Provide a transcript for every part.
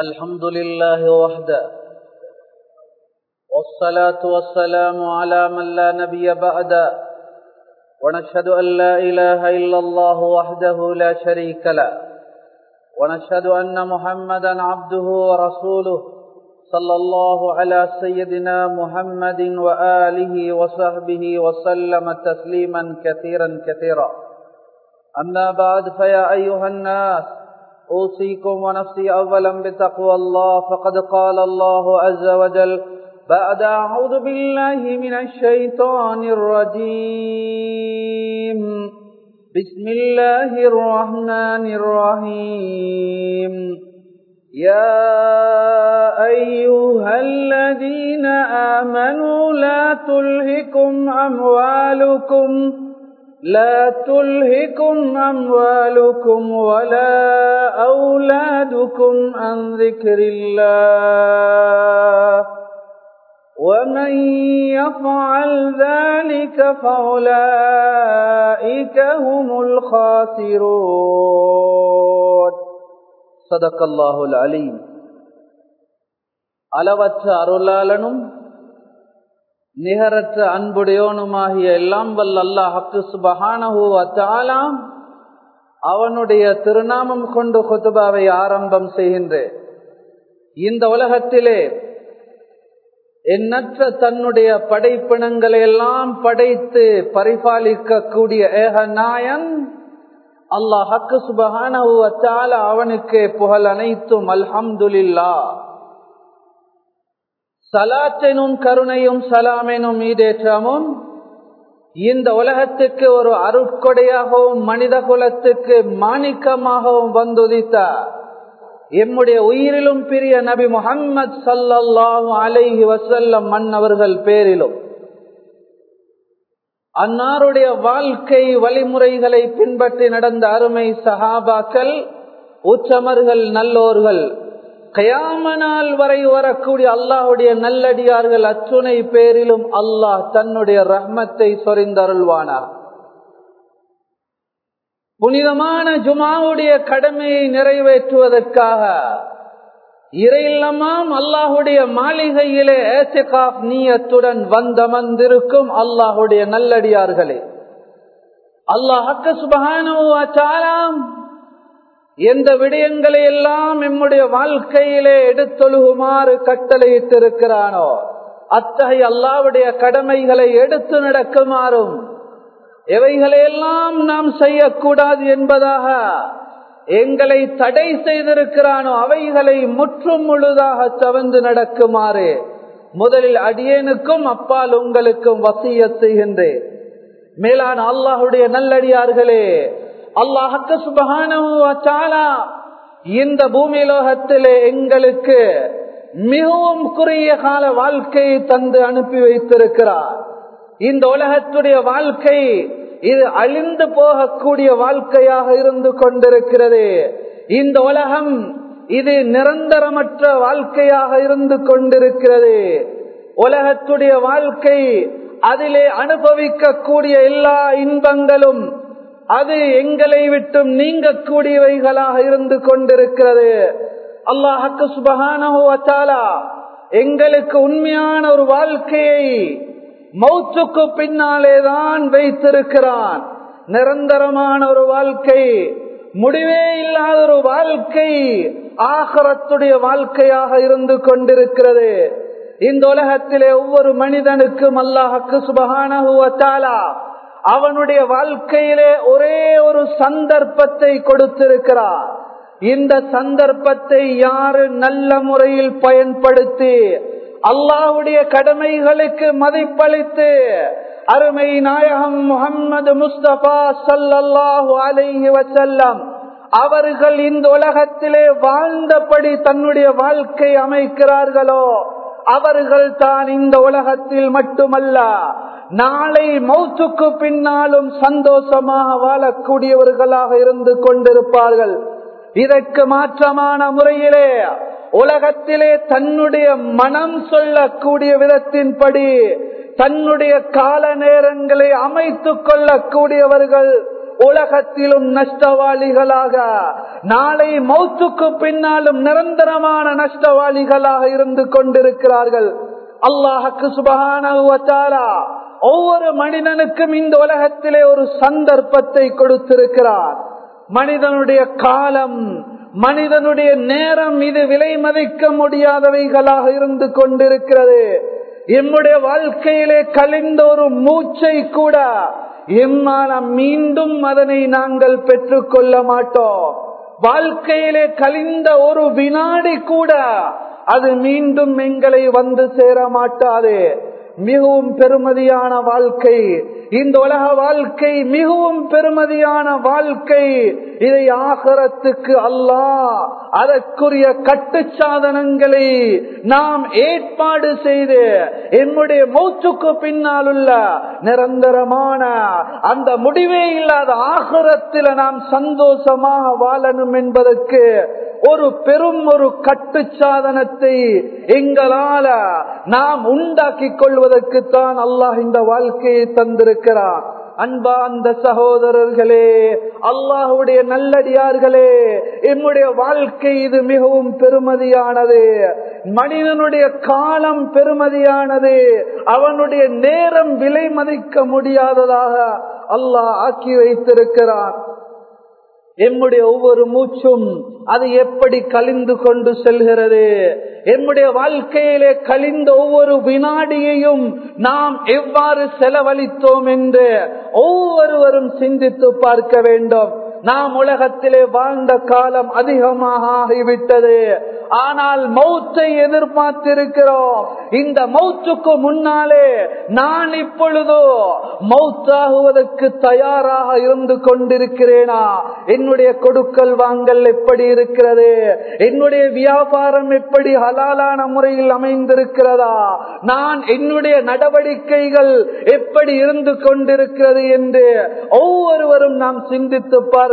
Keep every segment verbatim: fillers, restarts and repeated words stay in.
الحمد لله وحده والصلاة والسلام على من لا نبي بعده ونشهد أن لا إله إلا الله وحده لا شريك له ونشهد أن محمدا عبده ورسوله صلى الله على سيدنا محمد وآله وصحبه وسلم تسليما كثيرا كثيرا أما بعد فيا أيها الناس أوصيكم ونفسي أولا بتقوى الله فقد قال الله عز وجل بعد أعوذ بالله من الشيطان الرجيم بسم الله الرحمن الرحيم يا أيها الذين آمنوا لا تلهكم أموالكم لا تلهكم أموالكم ولا أولادكم عن ذكر الله ومن يفعل ذلك فأولئك هم الخاسرون صدق الله العليم. அளவற்ற அருளாளனும் நிகரற்ற அன்புடையோனுமாகிய எல்லாம் வல்ல அல்லாஹ் சுப்ஹானஹு வ தஆலா அவனுடைய திருநாமம் கொண்டு குத்பாவை ஆரம்பம் செய்கின்றேன். இந்த உலகத்திலே எண்ணற்ற தன்னுடைய படைப்பினங்களை எல்லாம் படைத்து பரிபாலிக்க கூடிய ஏக நாயன் அல்லாஹ் சுப்ஹானஹு வ தஆலா அவனுக்கே புகழ் அனைத்தும். அல்ஹம்துலில்லாஹ். சலாத்தினும் கருணையும் சலாமெனும் ஈடேற்றமும் இந்த உலகத்துக்கு ஒரு அருட்கொடையாகவும் மனித குலத்துக்கு மாணிக்கமாகவும் வந்துதித்தார் எம்முடைய உயிரிலும் பிரிய நபி முஹம்மது ஸல்லல்லாஹு அலைஹி வஸல்லம் மன்னவர்கள் பேரிலும் அன்னாருடைய வாழ்க்கை வழிமுறைகளை பின்பற்றி நடந்த அருமை சஹாபாக்கள் உச்சமர்கள் நல்லோர்கள் கியாம நாள் வரை வரக்கூடிய அல்லாஹுடைய நல்லடியார்கள் அத்துணை பேரிலும் அல்லாஹ் தன்னுடைய ரஹ்மத்தை சொரிந்தருள்வானார். புனிதமான ஜுமாவுடைய கடமையை நிறைவேற்றுவதற்காக இறையில்லமாம் அல்லாஹுடைய மாளிகையிலே இஅ்திகாஃப் நியத்துடன் வந்தமர்ந்திருக்கும் அல்லாஹுடைய நல்லடியார்களே, அல்லாஹ் சுப்ஹானஹு வ தஆலா எந்த விடயங்களை எல்லாம் நம்முடைய வாழ்க்கையிலே எடுத்தொழுகுமாறு கட்டளையிட்டிருக்கிறானோ அத்தகைய அல்லாஹ்வுடைய கடமைகளை எடுத்து நடக்குமாறும் எவைகளையெல்லாம் நாம் செய்யக்கூடாது என்பதாக எங்களை தடை செய்திருக்கிறானோ அவைகளை முற்றும் முழுதாக தவிர்த்து நடக்குமாறு முதலில் அடியேனுக்கும் அப்பால் உங்களுக்கும் வசியத் செய்கின்றேன். மேலான அல்லாஹ்வுடைய நல்லடியார்களே, அல்லாஹ் சுப்ஹானஹு வ தஆலா இந்த பூமி லோகத்திலே எங்களுக்கு மிகவும் குறுகிய கால வாழ்க்கையை தந்து அனுப்பி வைத்திருக்கிறார். இந்த உலகத்துடைய வாழ்க்கை இது அழிந்து போகக்கூடிய வாழ்க்கையாக இருந்து கொண்டிருக்கிறது. இந்த உலகம் இது நிரந்தரமற்ற வாழ்க்கையாக இருந்து கொண்டிருக்கிறது. உலகத்துடைய வாழ்க்கை அதிலே அனுபவிக்க கூடிய எல்லா இன்பங்களும் அது எங்களை விட்டும் நீங்கக்கூடியவைகளாக இருந்து கொண்டிருக்கிறது. அல்லாஹ் சுப்ஹானஹு வ தஆலா எங்களுக்கு உண்மையான ஒரு வாழ்க்கையை மௌத்துக்கு பின்னாலேதான் வைத்திருக்கிறான். நிரந்தரமான ஒரு வாழ்க்கை, முடிவே இல்லாத ஒரு வாழ்க்கை ஆகிரத்துடைய வாழ்க்கையாக இருந்து கொண்டிருக்கிறது. இந்த உலகத்திலே ஒவ்வொரு மனிதனுக்கும் அல்லாஹ் சுப்ஹானஹு வ தஆலா அவனுடைய வாழ்க்கையிலே ஒரே ஒரு சந்தர்ப்பத்தை கொடுத்திருக்கிறார். இந்த சந்தர்ப்பத்தை யாரு நல்ல முறையில் பயன்படுத்தி அல்லாஹ்வுடைய கடமைகளுக்கு மதிப்பளித்து அருமை நாயகம் முஹம்மது முஸ்தபா ஸல்லல்லாஹு அலைஹி வஸல்லம் அவர்கள் இந்த உலகத்திலே வாழ்ந்தபடி தன்னுடைய வாழ்க்கை அமைக்கிறார்களோ அவர்கள் தான் இந்த உலகத்தில் மட்டுமல்ல நாளை மௌத்துக்கு பின்னாலும் சந்தோஷமாக வாழக்கூடியவர்களாக இருந்து கொண்டிருப்பார்கள். இதற்கு மாற்றமான முறையிலே உலகத்திலே தன்னுடைய மனம் சொல்லக்கூடிய விதத்தின்படி தன்னுடைய கால நேரங்களை அமைத்துக் கொள்ளக்கூடியவர்கள் உலகத்திலும் நஷ்டவாளிகளாக, நாளை மௌத்துக்கு பின்னாலும் நிரந்தரமான நஷ்டவாளிகளாக இருந்து கொண்டிருக்கிறார்கள். அல்லாஹ்வுக்கு சுப்ஹானஹு வ தஆலா ஒவ்வொரு மனிதனுக்கும் இந்த உலகத்திலே ஒரு சந்தர்ப்பத்தை கொடுத்திருக்கிறார். மனிதனுடைய காலம், மனிதனுடைய நேரம் இது விலை மதிக்க முடியாதவைகளாக இருந்து கொண்டிருக்கிறது. எம்முடைய வாழ்க்கையிலே கழிந்த ஒரு மூச்சை கூட எம்மால் மீண்டும் அதனை நாங்கள் பெற்றுக் கொள்ள மாட்டோம். வாழ்க்கையிலே கழிந்த ஒரு வினாடி கூட அது மீண்டும் எங்களை வந்து சேர மாட்டாது. மிகவும் பெருமதியான வாழ்க்கை இந்த உலக வாழ்க்கை, மிகவும் பெருமதியான வாழ்க்கை. இதை ஆகிரத்துக்கு அல்லாஹ் அதற்குரிய கட்டுச்சாதனங்களை நாம் ஏற்பாடு செய்து என்னுடைய மௌத்துக்கு பின்னால் உள்ள நிரந்தரமான அந்த முடிவே இல்லாத ஆகிரத்தில் நாம் சந்தோஷமாக வாழணும் என்பதற்கு ஒரு பெரும் ஒரு கட்டுச்சாதனத்தை எங்களால நாம் உண்டாக்கி கொள்வதற்குத்தான் அல்லாஹ் இந்த வாழ்க்கையை தந்திருக்கிறார். அன்பா அந்த சகோதரர்களே, அல்லாஹ்வுடைய நல்லடியார்களே, என்னுடைய வாழ்க்கை இது மிகவும் பெருமதியானது. மனிதனுடைய காலம் பெருமதியானது. அவனுடைய நேரம் விலை மதிக்க முடியாததாக அல்லாஹ் ஆக்கி வைத்திருக்கிறான். எம்முடைய ஒவ்வொரு மூச்சும் அது எப்படி கழிந்து கொண்டு செல்கிறது, எம்முடைய வாழ்க்கையிலே கழிந்த ஒவ்வொரு வினாடியையும் நாம் எவ்வாறு செலவழித்தோம் என்று ஒவ்வொருவரும் சிந்தித்து பார்க்க வேண்டும். நாம் உலகத்திலே வாழ்ந்த காலம் அதிகமாக ஆகிவிட்டது. ஆனால் மௌத்தை எதிர்பார்த்திருக்கிறோம். இந்த மௌத்துக்கு முன்னாலே நான் இப்பொழுதோ மௌத்தாகுவதற்கு தயாராக இருந்து கொண்டிருக்கிறேனா? என்னுடைய கொடுக்கல் வாங்கல் எப்படி இருக்கிறது? என்னுடைய வியாபாரம் எப்படி ஹலாலான முறையில் அமைந்திருக்கிறதா? நான் என்னுடைய நடவடிக்கைகள் எப்படி இருந்து கொண்டிருக்கிறது என்று ஒவ்வொருவரும் நாம் சிந்தித்து பார்க்க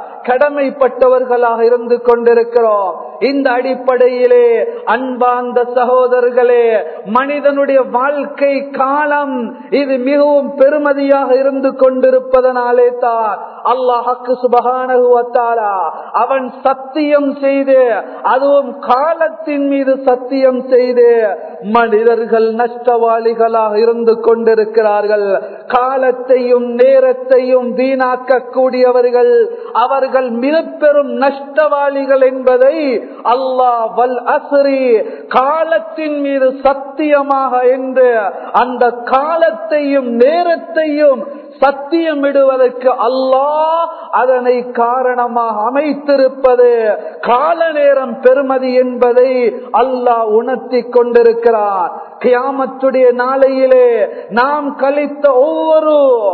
கடமைப்பட்டவர்களாக இருந்து கொண்டிருக்கிறோம். இந்த அடிப்படையிலே அன்பார்ந்த சகோதரர்களே, மனிதனுடைய வாழ்க்கை காலம் இது மிகவும் பெருமதியாக இருந்து கொண்டிருப்பதனாலே தான் அல்லாஹ்வுக்கு சுப்ஹானஹு வ தஆலா அவன் சத்தியம் செய்து, அதுவும் காலத்தின் மீது சத்தியம் செய்து, மனிதர்கள் நஷ்டவாளிகளாக இருந்து கொண்டிருக்கிறார்கள். காலத்தையும் நேரத்தையும் வீணாக்க கூடியவர்கள் அவர்கள் மிக பெரும் நஷ்டவாளிகள் என்பதை அல்லாஹ் வல் அஸ்ரி காலத்தின் மீது சத்தியமாக என்று அந்த காலத்தையும் நேரத்தையும் சத்தியமிடுவதற்கு அல்லாஹ் அதனை காரணமாக அமைத்திருப்பது கால நேரம் பெருமதி என்பதை அல்லாஹ் உணர்த்தி கொண்டிருக்கிறார். கியாமத்துடைய நாளையிலே நாம் கழித்த ஒவ்வொரு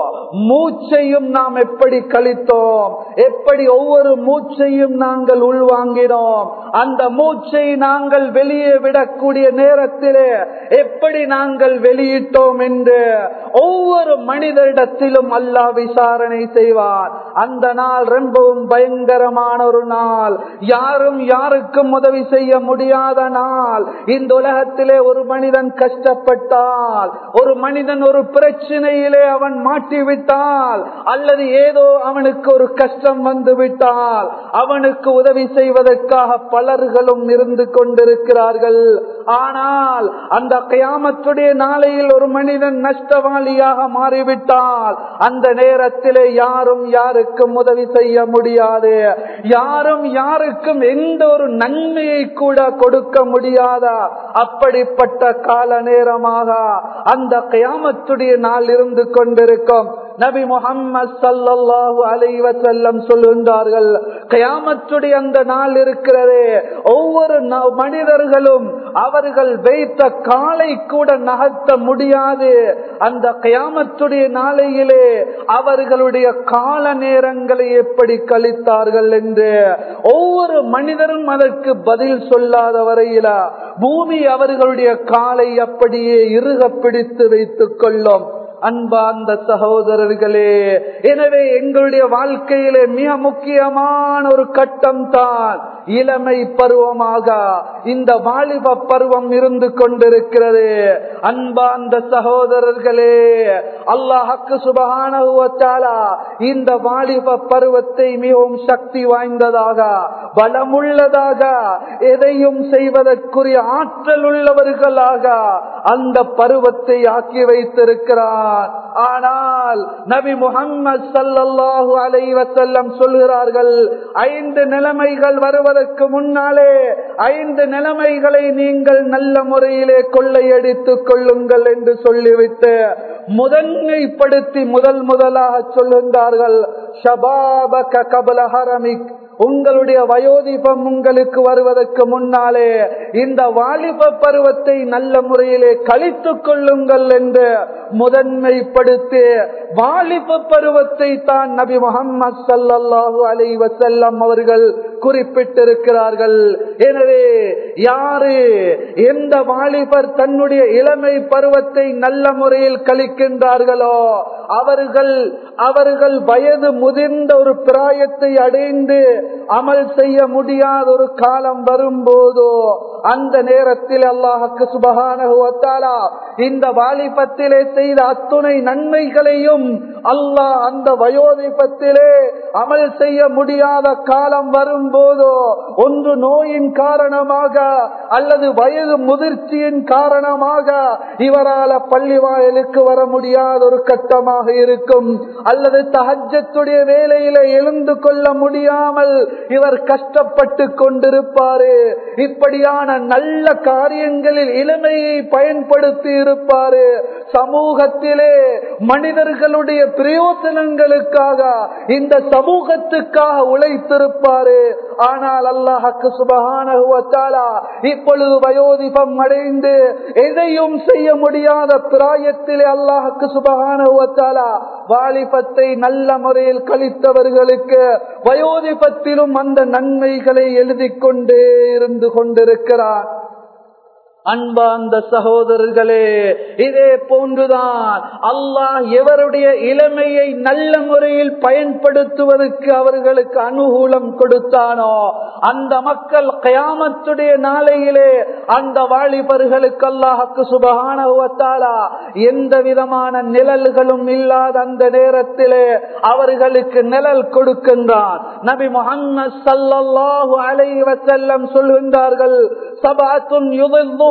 மூச்சையும் நாம் எப்படி கழித்தோம், எப்படி ஒவ்வொரு மூச்சையும் நாங்கள் உள்வாங்கினோம், அந்த மூச்சை நாங்கள் வெளியே விடக்கூடிய நேரத்திலே எப்படி நாங்கள் வெளியிட்டோம் என்று ஒவ்வொரு மனிதரிடத்திலும் அல்லாஹ் விசாரணை செய்வார். அந்த நாள் ரொம்பவும் பயங்கரமான ஒரு நாள், யாரும் யாருக்கும் உதவி செய்ய முடியாத நாள். இந்த உலகத்திலே ஒரு மனிதன் கஷ்டப்பட்டால், ஒரு மனிதன் ஒரு பிரச்சனையிலே அவன் மாட்டிவிட்டால், அல்லது ஏதோ அவனுக்கு ஒரு கஷ்டம் வந்து விட்டால் அவனுக்கு உதவி செய்வதற்காக பலர்களும் இருந்து கொண்டிருக்கிறார்கள். ஆனால் அந்த கியாமத்துடைய நாளையில் ஒரு மனிதன் நஷ்டவாளியாக மாறிவிட்டால் அந்த நேரத்திலே யாரும் யாருக்கும் உதவி செய்ய முடியாது, யாரும் யாருக்கும் எந்த ஒரு நன்மையை கூட கொடுக்க முடியாத அப்படிப்பட்ட கால நேரமாக அந்த கியாமத்துடைய நாள் இருந்து கொண்டிருக்கும். நபி முஹம்மது ஸல்லல்லாஹு அலைஹி வஸல்லம் சொல்லுகிறார்கள், கியாமத்துடைய அந்த நாள் இருக்கிறது, ஒவ்வொரு மனிதர்களும் அவர்கள் வைத்த காலை கூட நகர்த்த முடியாது. அந்த கியாமத்துடைய நாளையிலே அவர்களுடைய கால நேரங்களை எப்படி கழித்தார்கள் என்று ஒவ்வொரு மனிதரும் அதற்கு பதில் சொல்லாத வரையில பூமி அவர்களுடைய காலை அப்படியே இறுக பிடித்து வைத்துக் கொள்ளும். அன்பார்ந்த சகோதரர்களே, எனவே எங்களுடைய வாழ்க்கையிலே மிக முக்கியமான ஒரு கட்டம் தான் இளமை பருவமாக இந்த வாலிப பருவம் இருந்து கொண்டிருக்கிறது. அன்பார்ந்த சகோதரர்களே, அல்லாஹ்வுக்கு சுப்ஹானஹு வ தஆலா இந்த வாலிப பருவத்தை மிகவும் சக்தி வாய்ந்ததாக, பலமுள்ளதாக, எதையும் செய்வதற்குரிய ஆற்றல் உள்ளவர்களாக அந்த பருவத்தை ஆக்கி வைத்திருக்கிறார். ஆனால் நபி முஹம்மது ஸல்லல்லாஹு அலைஹி வஸல்லம் சொல்கிறார்கள், ஐந்து நிலைமைகள் வருவதற்கு முன்னாலே ஐந்து நிலைமைகளை நீங்கள் நல்ல முறையிலே கொள்ளையடித்துக் கொள்ளுங்கள் என்று சொல்லிவிட்டு முதன்மைப்படுத்தி முதல் முதலாக சொல்லுகிறார்கள், ஷபாபக கப்ல ஹரமிக், உங்களுடைய வயோதிபம் உங்களுக்கு வருவதற்கு முன்னாலே இந்த வாலிப பருவத்தை நல்ல முறையிலே கழித்துக் கொள்ளுங்கள் என்று முதன்மைப்படுத்தி வாலிப பருவத்தை தான் நபி முஹம்மது ஸல்லல்லாஹு அலைஹி வஸல்லம் அவர்கள் குறிப்பிட்டிருக்கிறார்கள். எனவே யாரு எந்த வாலிபர் தன்னுடைய இளமை பருவத்தை நல்ல முறையில் கழிக்கின்றார்களோ அவர்கள் அவர்கள் வயது முதிர்ந்த ஒரு பிராயத்தை அடைந்து அமல் செய்ய முடியாத ஒரு காலம் வரும்போதோ அந்த நேரத்தில் அல்லாஹ்வுக்கு சுப்ஹானஹு வ தஆலா இந்த வாலிபத்திலே செய்த அத்துணை நன்மைகளையும் அல்லாஹ் அந்த வயோதிபத்திலே அமல் செய்ய முடியாத காலம் வரும்போதோ ஒன்று நோயின் காரணமாக அல்லது வயது முதிர்ச்சியின் காரணமாக இவரால பள்ளி வாயிலுக்கு வர முடியாத ஒரு கட்டமாக இருக்கும், அல்லது தஹஜ்ஜுடைய வேளையில எழுந்து கொள்ள முடியாமல் இவர் கஷ்டப்பட்டு கொண்டிருப்பாரு. இப்படியான நல்ல காரியங்களில் இளமையை பயன்படுத்தி இருப்பாரு. சமூகத்திலே மனிதர்களுடைய பிரயோசனங்களுக்காக இந்த சமூகத்துக்காக உழைத்திருப்பாரு. ஆனால் அல்லாஹ்வுக்கு சுப்ஹானஹு வ தஆலா இப்பொழுது வயோதிபம் அடைந்து எதையும் செய்ய முடியாத பிராயத்திலே அல்லாஹ்வுக்கு சுப்ஹானஹு வ தஆலா வாலிபத்தை நல்ல முறையில் கழித்தவர்களுக்கு வயோதிபத்திலும் அந்த நன்மைகளை எழுதி கொண்டே இருந்து கொண்டிருக்கிறார். அன்பார்ந்த சகோதரர்களே, இதே போன்றுதான் அல்லாஹ் எவருடைய இளமையை நல்ல முறையில் பயன்படுத்துவதற்கு அவர்களுக்கு அனுகூலம் கொடுத்தானோ அந்த மக்கள் கியாமத்துடைய நாளையிலே அந்த வாலிபர்களுக்கு அல்லாஹ்வுக்கு சுப்ஹானஹு வ தஆலா எந்த விதமான நிழல்களும் இல்லாத அந்த நேரத்திலே அவர்களுக்கு நிழல் கொடுக்கின்றான். நபி முஹம்மது ஸல்லல்லாஹு அலைஹி வஸல்லம் சொல்கின்றார்கள், சபஅத்துன் யுதில்லு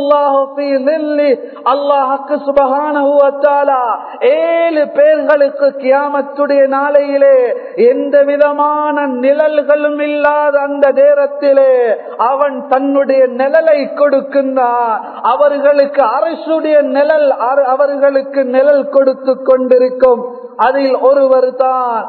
அல்லாஹ்வுக்கு சுப்ஹானஹு வ தஆலா ஏழு பேர்களுக்கு கியாமத்துடைய நாளையிலே எந்த விதமான நிழல்களும் இல்லாத அந்த நேரத்திலே அவன் தன்னுடைய நிழலை கொடுக்கின்றான். அவர்களுக்கு அரசுடைய நிழல் அவர்களுக்கு நிழல் கொடுத்து கொண்டிருக்கும். அதில் ஒருவர் தான்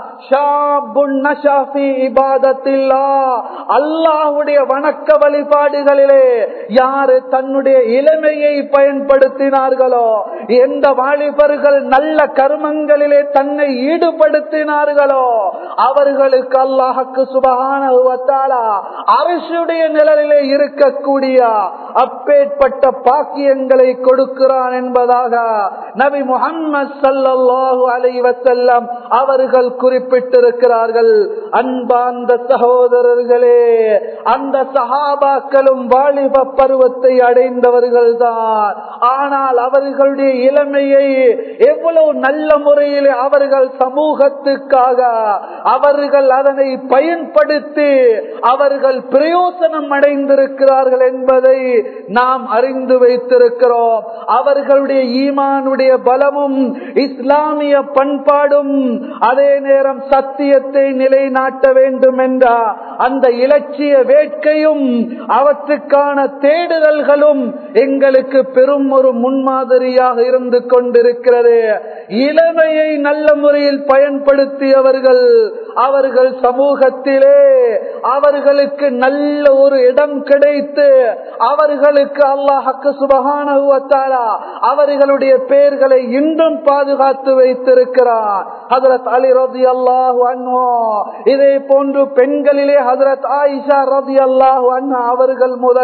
அல்லாஹ்வுடைய வணக்க வழிபாடுகளிலே யாரு தன்னுடைய இளமையை பயன்படுத்தினார்களோ, எந்த வாலிபர்கள் நல்ல கர்மங்களிலே தன்னை ஈடுபடுத்தினார்களோ அவர்களுக்கு அல்லாஹ்வுக்கு சுப்ஹானஹு வ தஆலா அரசுடைய நிழலிலே இருக்கக்கூடிய அப்பேற்பட்ட பாக்கியங்களை கொடுக்கிறான் என்பதாக நபி முஹம்மது ஸல்லல்லாஹு அலைஹி வஸல்லம் அவர்கள் குறிப்பிட்டிருக்கிறார்கள். அன்பார்ந்த சகோதரர்களே, அந்த சஹாபாக்களும் வாலிப பருவத்தை அடைந்தவர்கள் தான். ஆனால் அவர்களுடைய இளமையை எவ்வளவு நல்ல முறையில் அவர்கள் சமூகத்துக்காக அவர்கள் அதனை பயன்படுத்தி அவர்கள் பிரயோசனம் அடைந்திருக்கிறார்கள் என்பதை நாம் அறிந்து வைத்திருக்கிறோம். அவர்களுடைய ஈமானுடைய பலமும் இஸ்லாமிய பண்பாடும் அதே நேரம் சத்தியத்தை நிலைநாட்ட வேண்டும் என்ற அந்த இலட்சிய வேட்கையும் அவற்றுக்கான தேடுதல்களும் எங்களுக்கு பெரும் ஒரு முன்மாதிரியாக இருந்து கொண்டிருக்கிறது. இளமையை நல்ல முறையில் பயன்படுத்தியவர்கள் அவர்கள் சமூகத்திலே அவர்களுக்கு நல்ல ஒரு இடம் கிடைத்து அவர்களுக்கு அல்லாஹ்வுக்கு சுப்ஹானஹு வ தஆலா அவர்களுடைய பெயர்களை இன்றும் பாதுகாத்து வைத்திருக்கிறார். ஹஜ்ரத் அலி ரலியல்லாஹு அன்ஹு, இதே போன்று பெண்களிலே ஹஜ்ரத் ஆயிஷா ரலியல்லாஹு அன்ஹா அவர்கள் முதல்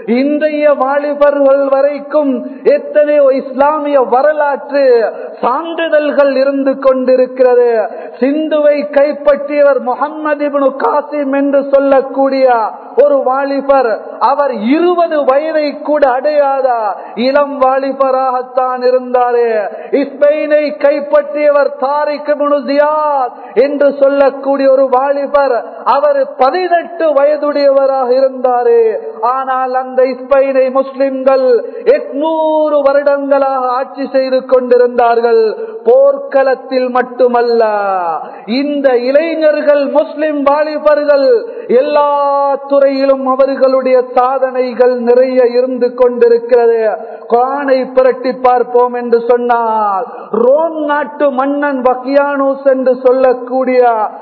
இன்றைய வாலிபர்கள் வரைக்கும் எத்தனையோ இஸ்லாமிய வரலாற்று சான்றிதழ்கள் இருந்து கொண்டிருக்கிறது. சிந்துவை கைப்பற்றியவர் முஹம்மது இப்னு காசிம் என்று சொல்லக்கூடிய ஒரு வாலிபர், அவர் இருபது வயதை கூட அடையாத இளம் வாலிபராகத்தான் இருந்தாரே. ஸ்பெயினை கைப்பற்றியவர் தாரிக் இப்னு ஜியாத் என்று சொல்லக்கூடிய ஒரு வாலிபர், அவர் பதினெட்டு வயதுடையவராக இருந்தாரே. ஆனால் அந்த ஸ்பெயினை முஸ்லிம்கள் எட்நூறு வருடங்களாக ஆட்சி செய்து கொண்டிருந்தார்கள். போர்க்களத்தில் மட்டுமல்ல, இந்த இளைஞர்கள் முஸ்லிம் வாலிபர்கள் எல்லா துறையிலும் அவர்களுடைய சாதனைகள் நிறைய இருந்து கொண்டிருக்கிறது. குர்ஆனை புரட்டி பார்ப்போம் என்று சொன்னால், ரோம் நாட்டு மன்னன் வக்கியானூஸ் என்று சொல்லக்கூடிய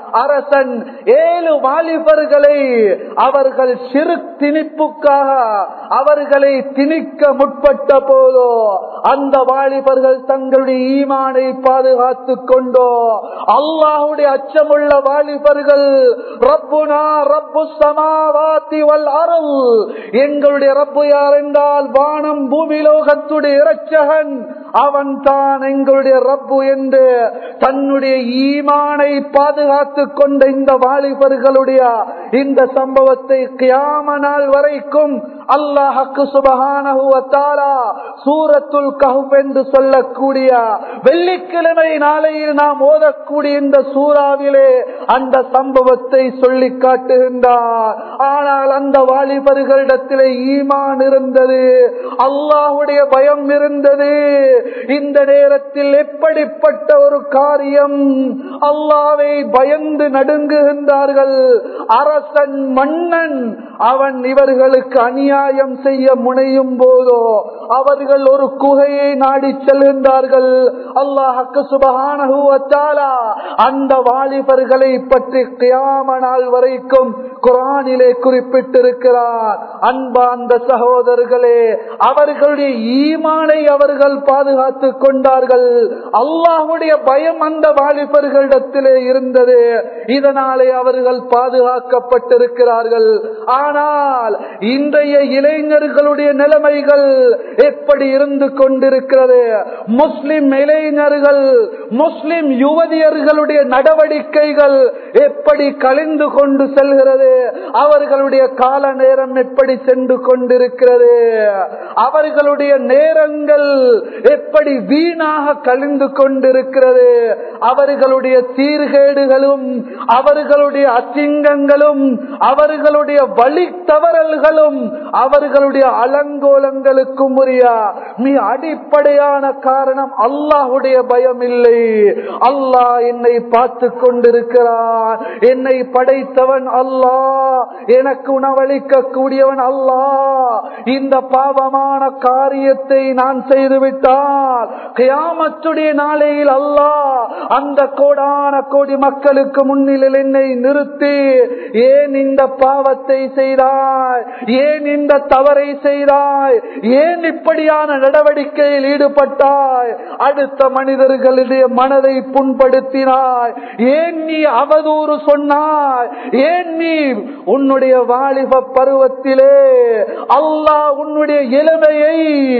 அரசன் ஏழு வாலிபர்களை அவர்கள் ஷிர்க் திணிப்புக்காக அவர்களை திணிக்க முற்பட்ட போதோ அந்த வாலிபர்கள் தங்களுடைய ஈமானை பாதுகாத்துக் கொண்டோ அல்லாஹ்வுடைய அச்சமுள்ள வாலிபர்கள், ரப்புனா ரப்புஸ் ஸமாவாதி வல் அர்ள், எங்களுடைய ரப்பு யார் என்றால் வானம் பூமி லோகத்துடைய இரட்சகன், அவன் தான் எங்களுடைய ரப்பு என்று தன்னுடைய ஈமானை பாதுகாத்துக் கொண்ட இந்த வாலிபர்களுடைய இந்த சம்பவத்தை கியாம நாள் வரைக்கும் அல்லாஹ் சுப்ஹானஹு வ தஆலா சூரத்துல் கஹ்ஃப் என்று சொல்லக்கூடிய வெள்ளிக்கிழமை நாளையில் நாம் ஓதக்கூடிய இந்த சூறாவிலே அந்த சம்பவத்தை சொல்லி காட்டுகின்றார். ஆனால் அந்த வாலிபர்களிடத்திலே ஈமான் இருந்தது, அல்லாஹ்வுடைய பயம் இருந்தது. இந்த நேரத்தில் எப்படிப்பட்ட ஒரு காரியம், அல்லாஹ்வை பயந்து நடுங்குகின்றார்கள். அரசன் மன்னன் அவன் இவர்களுக்கு அநியாயம் செய்ய முனையும் போதோ அவர்கள் ஒரு குகையை நாடி செல்கின்றார்கள். அல்லாஹ் சுப்ஹானஹு வ தஆலா அந்த வாலிபர்களை பற்றி கியாம நாள் வரைக்கும் குர்ஆனிலே குறிப்பிட்டிருக்கிறார். அன்பார்ந்த சகோதரர்களே, அவர்களுடைய ஈமானை அவர்கள் பாதுகாத்துக் கொண்டார்கள். அல்லாஹ்வுடைய பயம் அந்த வாலிபர்களிடத்திலே இருந்தது. இதனாலே அவர்கள் பாதுகாக்கப்பட்டிருக்கிறார்கள். ஆனால் இன்றைய இளைஞர்களுடைய நிலைமைகள் எப்படி இருந்து கொண்டிருக்கிறது? முஸ்லிம் இளைஞர்கள், முஸ்லிம் யுவதியர்களுடைய நடவடிக்கைகள் எப்படி கழிந்து கொண்டு செல்கிறது? அவர்களுடைய கால நேரம் எப்படி சென்று கொண்டிருக்கிறது? அவர்களுடைய நேரங்கள் எப்படி வீணாக கழிந்து கொண்டிருக்கிறது? அவர்களுடைய சீர்கேடுகளும் அவர்களுடைய அசிங்கங்களும் அவர்களுடைய வழி தவறல்களும் அவர்களுடைய அலங்கோலங்களுக்கும் உரிய மிக அடிப்படையான காரணம் அல்லாஹ்வுடைய பயம் இல்லை. அல்லாஹ் என்னை பார்த்து கொண்டிருக்கிறான், என்னை படைத்தவன் அல்லாஹ், எனக்கு உணவளிக்க கூடியவன் அல்லாஹ். இந்த பாவமான காரியத்தை நான் செய்துவிட்டால் கியாமத்துடைய நாளையில் அல்லாஹ் அந்த கோடான கோடி மக்களுக்கு முன்னிலையில் என்னை நிறுத்தி, ஏன் இந்த பாவத்தை செய்தாய், ஏன் இந்த தவறை செய்தாய், ஏன் இப்படியான நடவடிக்கையில் ஈடுபட்டாய், அடுத்த மனிதர்களுடைய மனதை புண்படுத்தினாய், ஏன் நீ அவதூறு சொன்னாய், ஏன் நீ உன்னுடைய வாலிப பருவத்திலே அல்லாஹ் உன்னுடைய இளமையை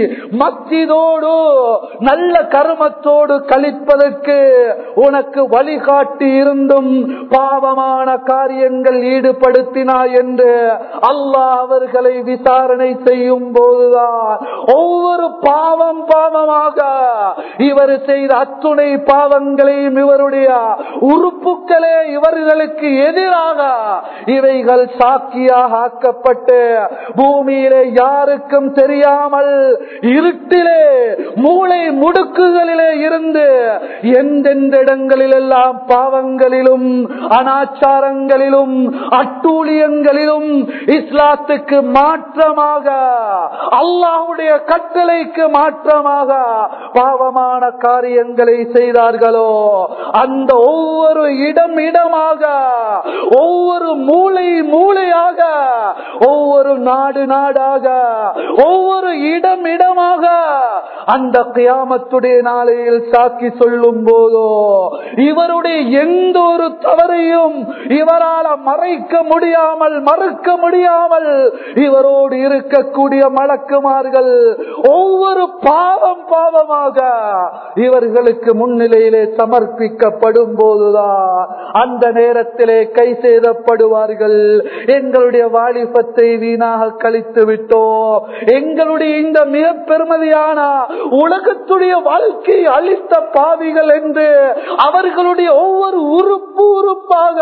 மஸ்ஜிதோடு நல்ல கர்மத்தோடு கழிப்பதற்கு உனக்கு வழிகாட்டி இருந்தும் பாவமான காரியங்கள் ஈடுபடுத்தினாய் என்று அல்லாஹ் அவர்களை விசாரணை செய்யும் போதுதான் ஒவ்வொரு பாவம் பாவமாக இவர் செய்த அத்துணை பாவங்களையும் இவருடைய உறுப்புகளே இவர்களுக்கு எதிராக இவைகள் சாட்சியாக ஆக்கப்பட்டு பூமியிலே யாருக்கும் தெரியாமல் இருட்டிலே மூளை முடுக்குகளிலே இருந்து எந்தெந்த இடங்களில் எல்லாம் பாவங்களிலும் அனாச்சாரங்களிலும் அட்டூழியங்களிலும் இஸ்லாத்துக்கு மாற்றமாக அல்லாஹ்வுடைய கட்டளைக்கு மாற்றமாக பாவமான காரியங்களை செய்தார்களோ அந்த ஒவ்வொரு இடம் இடமாக ஒவ்வொரு மூல மூளை மூளையாக, ஒவ்வொரு நாடு நாடாக, ஒவ்வொரு இடம் இடமாக அந்த கியாமத்துடைய நாளையில் சாக்கி சொல்லும் போதோ இவருடைய எந்த ஒரு தவறையும் இவரால் மறைக்க முடியாமல் மறுக்க முடியாமல் இவரோடு இருக்கக்கூடிய மலக்குமார்கள் ஒவ்வொரு பாவம் பாவமாக இவர்களுக்கு முன்னிலையிலே சமர்ப்பிக்கப்படும் போதுதான் அந்த நேரத்திலே கை செய்தப்படுவார்கள். எங்களுடைய வாலிபத்தை வீணாக கழித்து விட்டோம், எங்களுடைய இந்த மிக பெருமதியான உலகத்துடைய வாழ்க்கை அளித்த பாவிகள் என்று அவர்களுடைய ஒவ்வொரு உறுப்பு உறுப்பாக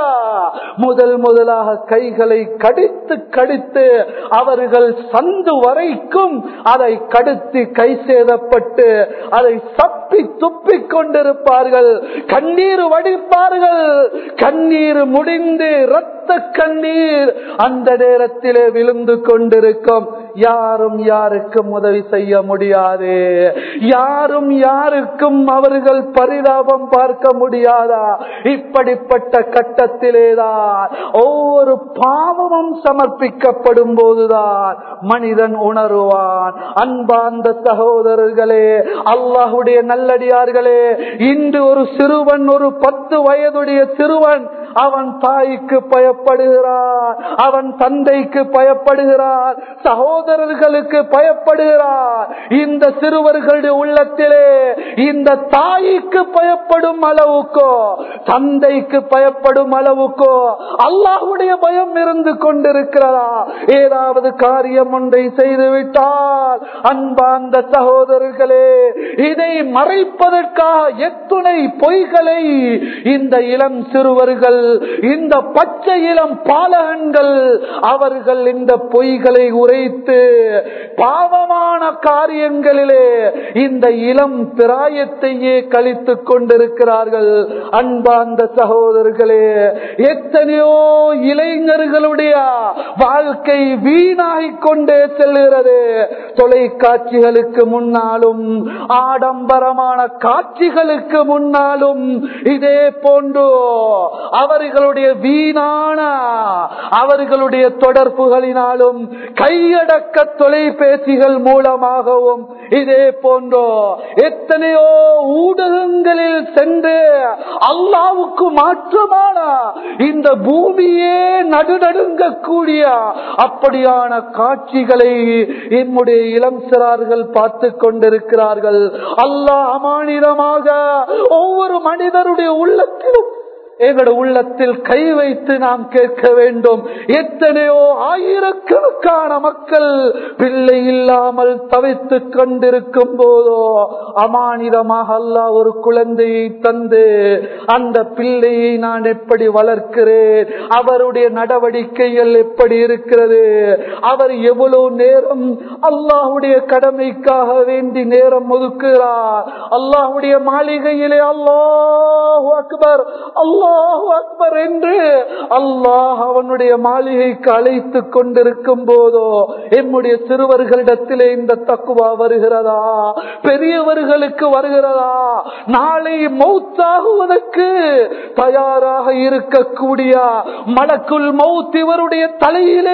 முதல் முதலாக கைகளை கடித்து கடித்து அவர்கள் சந்து வரைக்கும் அதை கடுத்தி கை சேதப்பட்டு அதை சப்பி துப்பிக் கொண்டிருப்பார்கள், கண்ணீர் வடிப்பார்கள். கண்ணீர் முடிந்து இரத்த கண்ணீர் அந்த நேரத்திலே விழுந்து கொண்டிருக்கும். யாரும் யாருக்கும் உதவி செய்ய முடியாது, யாரும் யாருக்கும் அவர்கள் பரிதாபம் பார்க்க முடியாதா? இப்படிப்பட்ட கட்டத்திலேதான் ஒவ்வொரு பாவமும் சமர்ப்பிக்கப்படும் போதுதான் மனிதன் உணருவான். அன்பார்ந்த சகோதரர்களே, அல்லாஹ்வுடைய நல்லடியார்களே, இன்று ஒரு சிறுவன், ஒரு பத்து வயதுடைய சிறுவன் அவன் தாய்க்கு பயப்படுகிறான், அவன் தந்தைக்கு பயப்படுகிறான், சகோதரர்களுக்கு பயப்படுகிறான். இந்த சிறுவர்களுடைய உள்ளத்திலே இந்த தாய்க்கு பயப்படும் அளவுக்கோ தந்தைக்கு பயப்படும் அளவுக்கோ அல்லாஹ்வுடைய பயம் இருந்து கொண்டிருக்கிறதா? ஏதாவது காரியம் ஒன்றை செய்துவிட்டால் அன்பார்ந்த சகோதரர்களே, இதை மறைப்பதற்காக எத்துணை பொய்களை இந்த இளம் சிறுவர்கள், இந்த பச்சை இளம் பாலகன்கள் அவர்கள் இந்த பொய்களை உரைத்து பாவமான காரியங்களிலே இந்த இளம் பிராயத்தையே கழித்துக் கொண்டிருக்கிறார்கள். அன்பார்ந்த சகோதரர்களே, எத்தனையோ இளைஞர்களுடைய வாழ்க்கை வீணாகிக் கொண்டே செல்கிறது. தொலைக்காட்சிகளுக்கு முன்னாலும் ஆடம்பரமான காட்சிகளுக்கு முன்னாலும் இதே போன்று அவர்களுடைய வீணான அவர்களுடைய தொடர்புகளினாலும் கையடக்க தொலைபேசிகள் மூலமாகவும் இதே போன்றோ எத்தனையோ ஊடகங்களில் சென்று அல்லாஹ்வுக்கு மாற்றமான இந்த பூமியே நடுநடுங்கக்கூடிய அப்படியான காட்சிகளை என்னுடைய இளம் சிறார்கள் பார்த்து கொண்டிருக்கிறார்கள். அல்லாஹ் அமானிதமாக ஒவ்வொரு மனிதருடைய உள்ளத்திலும் எங்களுடைய உள்ளத்தில் கை வைத்து நாம் கேட்க வேண்டும். எத்தனையோ ஆயிரக்கணக்கான மக்கள் பிள்ளை இல்லாமல் தவித்துக் கொண்டிருக்கும் போதோ அமானிதமாக அல்லாஹ் ஒரு குழந்தையை தந்து அந்த பிள்ளையை நான் எப்படி வளர்க்கிறேன், அவருடைய நடவடிக்கைகள் எப்படி இருக்கிறது, அவர் எவ்வளவு நேரம் அல்லாஹ்வுடைய கடமைக்காக வேண்டி நேரம் ஒதுக்குகிறார், அல்லாஹ்வுடைய மாளிகையிலே அல்லாஹு அக்பர் அல்லாஹ் அக்பர் என்று அல்லாஹ் அவனுடைய மாளிகைக்கு அழைத்துக் கொண்டிருக்கும் போதோ எம்முடைய சிறுவர்களிடத்திலே இந்த தக்குவா வருகிறதா? பெரியவர்களுக்கு வருகிறதா? நாளை மௌத்தாகுவதற்கு தயாராக இருக்கக்கூடிய மலக்குல் மௌத் இவருடைய தலையிலே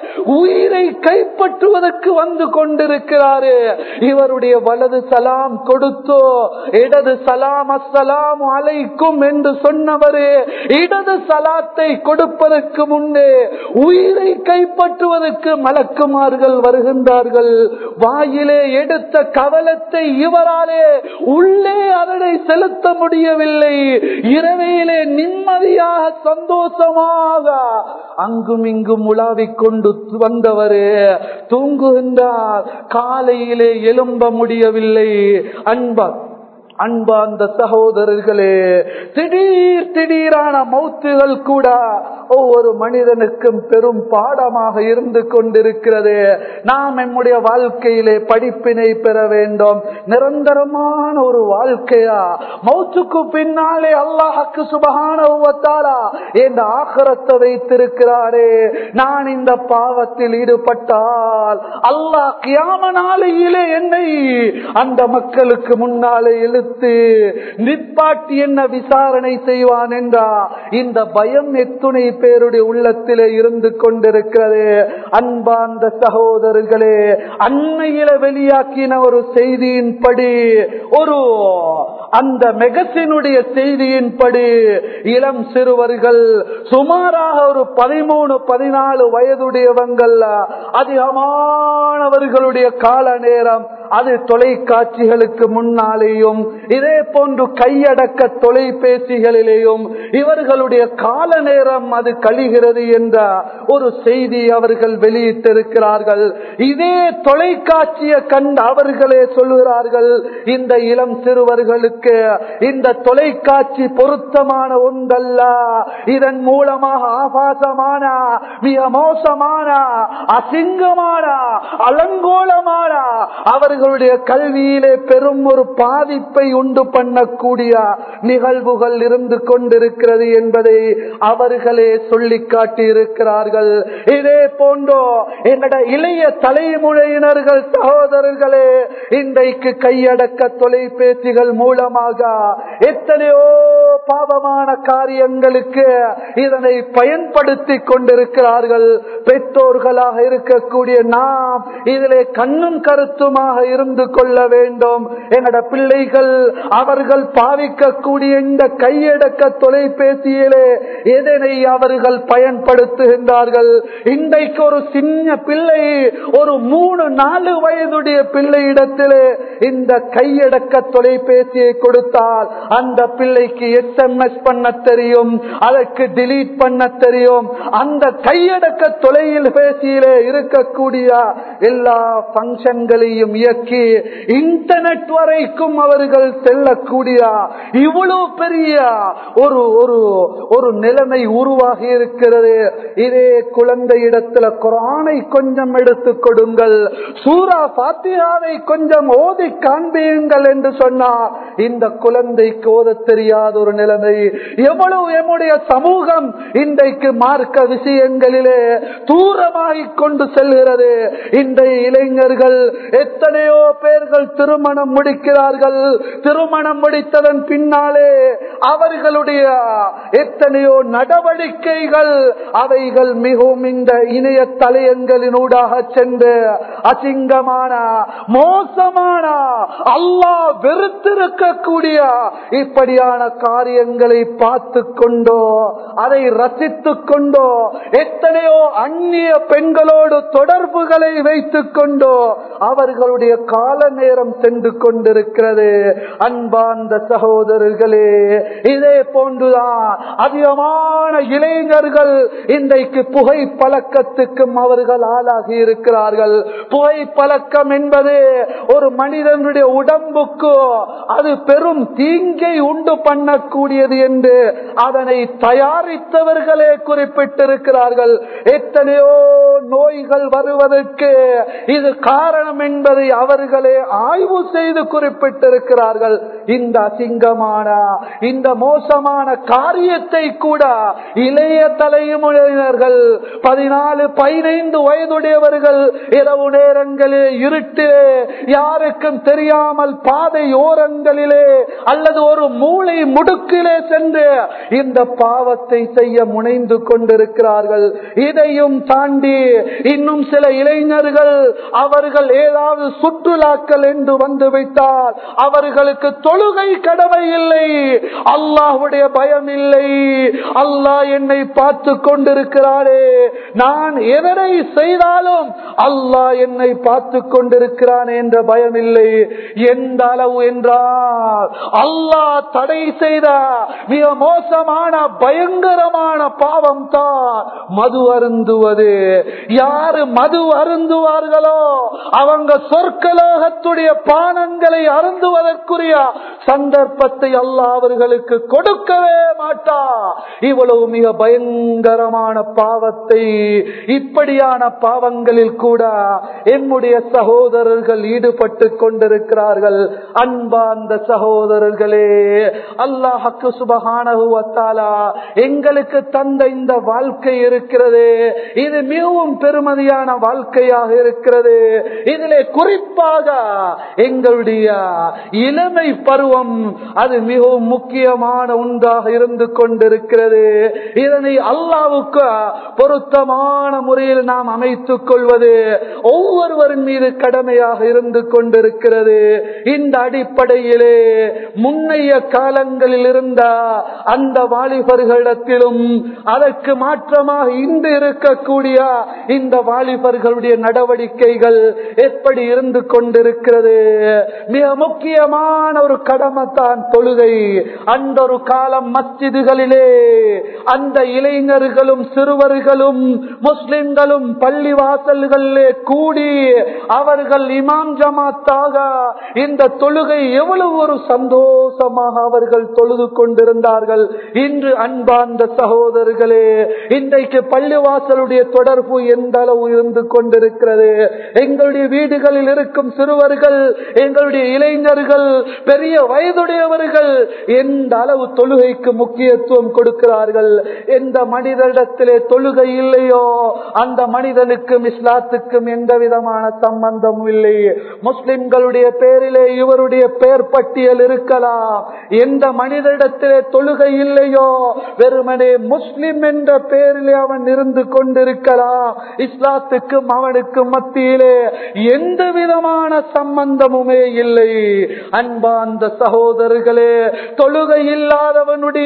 உயிரை கைப்பற்றுவதற்கு வந்து கொண்டிருக்கிறாரு. இவருடைய வலது சலாம் கொடுத்தோ இடது சலாம் அஸ்ஸலாமு அலைக்கும் என்று சொன்னவர் இடது சலாத்தை கொடுப்பதற்கு முன்னே உயிரை கைப்பற்றுவதற்கு மலக்குமார்கள் வருகின்றார்கள். வாயிலே எடுத்த கவலத்தை இவராலே உள்ளே அதனை செலுத்த முடியவில்லை. இரவையிலே நிம்மதியாக சந்தோஷமாக அங்கும் இங்கும் உலாவிக் கொண்டு வந்தவரே தூங்குகின்றார். காலையிலே எழும்ப முடியவில்லை. அன்பா அன்பார்ந்த சகோதரர்களே, திடீர் திடீரான மௌத்துகள் கூட ஒவ்வொரு மனிதனுக்கும் பெரும் பாடமாக இருந்து கொண்டிருக்கிறது. நாம் நம்முடைய வாழ்க்கையிலே படிப்பினை பெற வேண்டும். நிரந்தரமான ஒரு வாழ்க்கையா மௌத்துக்கு பின்னாலே அல்லாஹ்வுக்கு சுப்ஹானஹு வ தஆலா இந்த ஆகிரத்தை வைத்திருக்கிறாரே. நான் இந்த பாவத்தில் ஈடுபட்டால் அல்லாஹ் கியாம நாளையிலே என்னை அந்த மக்களுக்கு முன்னாலே இழுத்து கொடுத்து நிப்பாட்டி என்ன விசாரணை செய்வான் என்றா இந்த பயம் எத்துணை பேருடைய உள்ளத்திலே இருந்து கொண்டிருக்கிறது. அன்பார்ந்த சகோதரர்களே, அண்மையில வெளியாக்கின ஒரு செய்தியின்படி, ஒரு அந்த மெகசினுடைய செய்தியின்படி இளம் சிறுவர்கள் சுமாராக ஒரு பதிமூணு பதினாலு வயதுடையவங்கள் அதிகமானவர்களுடைய கால நேரம் அது தொலைக்காட்சிகளுக்கு முன்னாலேயும் இதே போன்று கையடக்க தொலைபேசிகளிலேயும் இவர்களுடைய கால நேரம் அது கழிகிறது என்ற ஒரு செய்தி அவர்கள் வெளியிட்டிருக்கிறார்கள். இதே தொலைக்காட்சியை கண்டு அவர்களே சொல்லுகிறார்கள், இந்த இளம் சிறுவர்களுக்கு இந்த தொலைக்காட்சி பொருத்தமான ஒன்றல்ல, இதன் மூலமாக ஆபாசமான மிக மோசமான அசிங்கமான அலங்கோலமான அவர்களுடைய கல்வியிலே பெரும் ஒரு பாதிப்பை உண்டு பண்ணக்கூடிய நிகழ்வுகள் இருந்து கொண்டிருக்கிறது என்பதை அவர்களே சொல்லி காட்டி இருக்கிறார்கள். இதே போன்றோ என்னோட இளைய தலைமுறையினர்கள் சகோதரர்களே இன்றைக்கு கையடக்க தொலைபேசிகள் மூலமாக எத்தனையோ பாவமான காரியங்களுக்கு இதனை பயன்படுத்தி கொண்டிருக்கிறார்கள். பெற்றோர்களாக இருக்கக்கூடிய நாம் இதிலே கண்ணும் கருத்துமாக இருந்து கொள்ள வேண்டும். எங்கட பிள்ளைகள் அவர்கள் பாவிக்கக்கூடிய இந்த கையடக்க தொலைபேசியிலே எதனை அவர்கள் பயன்படுத்துகின்றார்கள். இன்றைக்கு ஒரு சின்ன பிள்ளை, ஒரு மூணு நாலு வயதுடைய பிள்ளை இடத்திலே இந்த கையடக்க தொலைபேசியை கொடுத்தால் அந்த பிள்ளைக்கு எஸ் எம் எஸ் பண்ண தெரியும், அதற்கு டிலீட் பண்ண தெரியும். அந்த கையடக்க தொலைபேசியிலே இருக்கக்கூடிய எல்லா பங்கன்களையும் இயக்கி இன்டர்நெட் வரைக்கும் அவர்கள் செல்லக்கூடிய இவ்வளவு பெரிய ஒரு ஒரு நிலைமை உருவாகி இருக்கிறது. இதே குழந்தை இடத்துல குர்ஆனை கொஞ்சம் எடுத்துக் கொடுங்கள், சூரா ஃபாத்திஹாவை கொஞ்சம் ஓதி காண்பியுங்கள் என்று சொன்னார். இந்த குழந்தைக்கு ஓத தெரியாத ஒரு நிலைமை. எவ்வளவு எம்முடைய சமூகம் இன்றைக்கு மார்க்க விஷயங்களிலே தூரமாகிக் கொண்டு செல்கிறது. இன்றைய இளைஞர்கள் எத்தனையோ பேர்கள் திருமணம் முடிக்கிறார்கள். திருமணம் முடித்ததன் பின்னாலே அவர்களுடைய எத்தனையோ நடவடிக்கைகள் அவைகள் மிகவும் இந்த இணைய தலையங்களினூடாக சென்று அசிங்கமான மோசமான அல்லாஹ் வெறுத்திருக்கக்கூடிய இப்படியான காரியங்களை பார்த்து கொண்டோ அதை ரசித்துக் கொண்டோ எத்தனையோ அந்நிய பெண்களோடு தொடர்புகளை வைத்துக் கொண்டோ அவர்களுடைய கால நேரம் சென்று கொண்டிருக்கிறது. அன்பார்ந்த சகோதரர்களே, இதே போன்றுதான் அதிகமான இளைஞர்கள் இன்றைக்கு புகை பழக்கத்துக்கும் அவர்கள் ஆளாகி இருக்கிறார்கள். புகை பழக்கம் என்பது ஒரு மனிதனுடைய உடம்புக்கு அது பெரும் தீங்கை உண்டு பண்ணக்கூடியது என்று அதனை தயாரித்தவர்களே குறிப்பிட்டிருக்கிறார்கள். எத்தனையோ நோய்கள் வருவதற்கு இது காரணம் என்பதை அவர்களே ஆய்வு செய்து குறிப்பிட்டிருக்கிறார்கள். இந்த அசிங்கமான இந்த மோசமான காரியத்தை கூட இளைய தலைமுறையினர்கள் பதினாலு பதினைந்து வயதுடையவர்கள் இரவு நேரங்களிலே இருட்டிலே யாருக்கும் தெரியாமல் பாதை ஓரங்களிலே அல்லது ஒரு மூளை முடுக்கிலே சென்று இந்த பாவத்தை செய்ய முனைந்து கொண்டிருக்கிறார்கள். இதையும் தாண்டி இன்னும் சில இளைஞர்கள் அவர்கள் ஏதாவது சுற்றுலாக்கள் என்று வந்துவிட்டால் அவர்களுக்கு தொழுகை கடமை இல்லை, அல்லாஹ்வுடைய பயம் இல்லை. அல்லாஹ் என்னை பார்த்து கொண்டிருக்கிறாரே, நான் எதனை செய்தாலும் அல்லாஹ் என்னை பார்த்து கொண்டிருக்கிறான் என்ற பயம் இல்லை. எந்த அளவு என்றால் அல்லாஹ் தடை செய்த மிக மோசமான பயங்கரமான பாவம் தான் மது அருந்துவது. யாரு மது அருந்துவார்களோ அவங்க சொர்க்கலோகத்துடைய பானங்களை அருந்துவதற்குரிய சந்தர்ப்பத்தை அல்லாஹ் அவர்களுக்கு கொடுக்கவே மாட்டா. இவ்வளவு மிக பயங்கரமான பாவத்தை, இப்படியான பாவங்களில் கூட என்னுடைய சகோதரர்கள் ஈடுபட்டு கொண்டிருக்கிறார்கள். அன்பார்ந்த சகோதரர்களே, அல்லாஹ் ஹக்கு சுப்ஹானஹு வ தஆலா எங்களுக்கு தந்த இந்த வாழ்க்கை இருக்கிறது, இது மிகவும் பெருமதியான வாழ்க்கையாக இருக்கிறது. இதிலே குறிப்பாக எங்களுடைய இளமை பருவம் அது மிகவும் முக்கியமான ஒன்றாக இருந்து கொண்டிருக்கிறது. இதனை அல்லாஹ்வுக்கு பொருத்தமான முறையில் நாம் அமைத்துக் கொள்வது ஒவ்வொருவரின் மீது கடமையாக இருந்து கொண்டிருக்கிறது. இந்த அடிப்படையிலே முன்னைய காலங்களில் இருந்த அந்த வாலிபர்களிடத்திலும் அதற்கு மாற்றமாக இன்று இருக்கக்கூடிய இந்த வாலிபர்களுடைய நடவடிக்கைகள் எப்படி இருந்து கொண்டிருக்கிறது? மிக முக்கியமான ஒரு கடமை தான் தொழுகை. அந்த ஒரு காலம் மஸ்ஜிதுகளிலே அந்த இளைஞர்களும் சிறுவர்களும் முஸ்லிம்களும் பள்ளி வாசல்களிலே கூடி அவர்கள் இமாம் ஜமாத்தாக இந்த தொழுகை எவ்வளவு ஒரு சந்தோஷமாக அவர்கள் தொழுது கொண்டிருந்தார்கள். இன்று அன்பார்ந்த சகோதரர்களே, இன்றைக்கு பள்ளிவாசலுடைய தொடர்பு எந்த அளவு இருந்து கொண்டிருக்கிறது? எங்களுடைய வீடுகளில் இருக்கும் சிறுவர்கள், எங்களுடைய இளைஞர்கள், பெரிய வயதுடையவர்கள் எந்த அளவு தொழுகைக்கு முக்கியத்துவம் கொடுக்கிறார்கள்? எந்த மனிதனிடத்திலே தொழுகை இல்லையோ அந்த மனிதனுக்கும் இஸ்லாத்துக்கும் எந்த விதமான சம்பந்தமும் இல்லை. முஸ்லிம்களுடைய பேரிலே இவருடைய பெயர் பட்டியல் இருக்கலாம். எந்த மனிதனிடத்திலே தொழுகை இல்லையோ வெறுமனே முஸ்லிம் என்ற பெயரிலே அவன் இருந்து கொண்டிருக்கலாம். இஸ்லாத்துக்கும் அவனுக்கும் மத்தியிலே எந்த விதமான சம்பந்தமுமே இல்லை. அன்பார்ந்த சகோதரர்களே, தொழுகை இல்லாதவனுடைய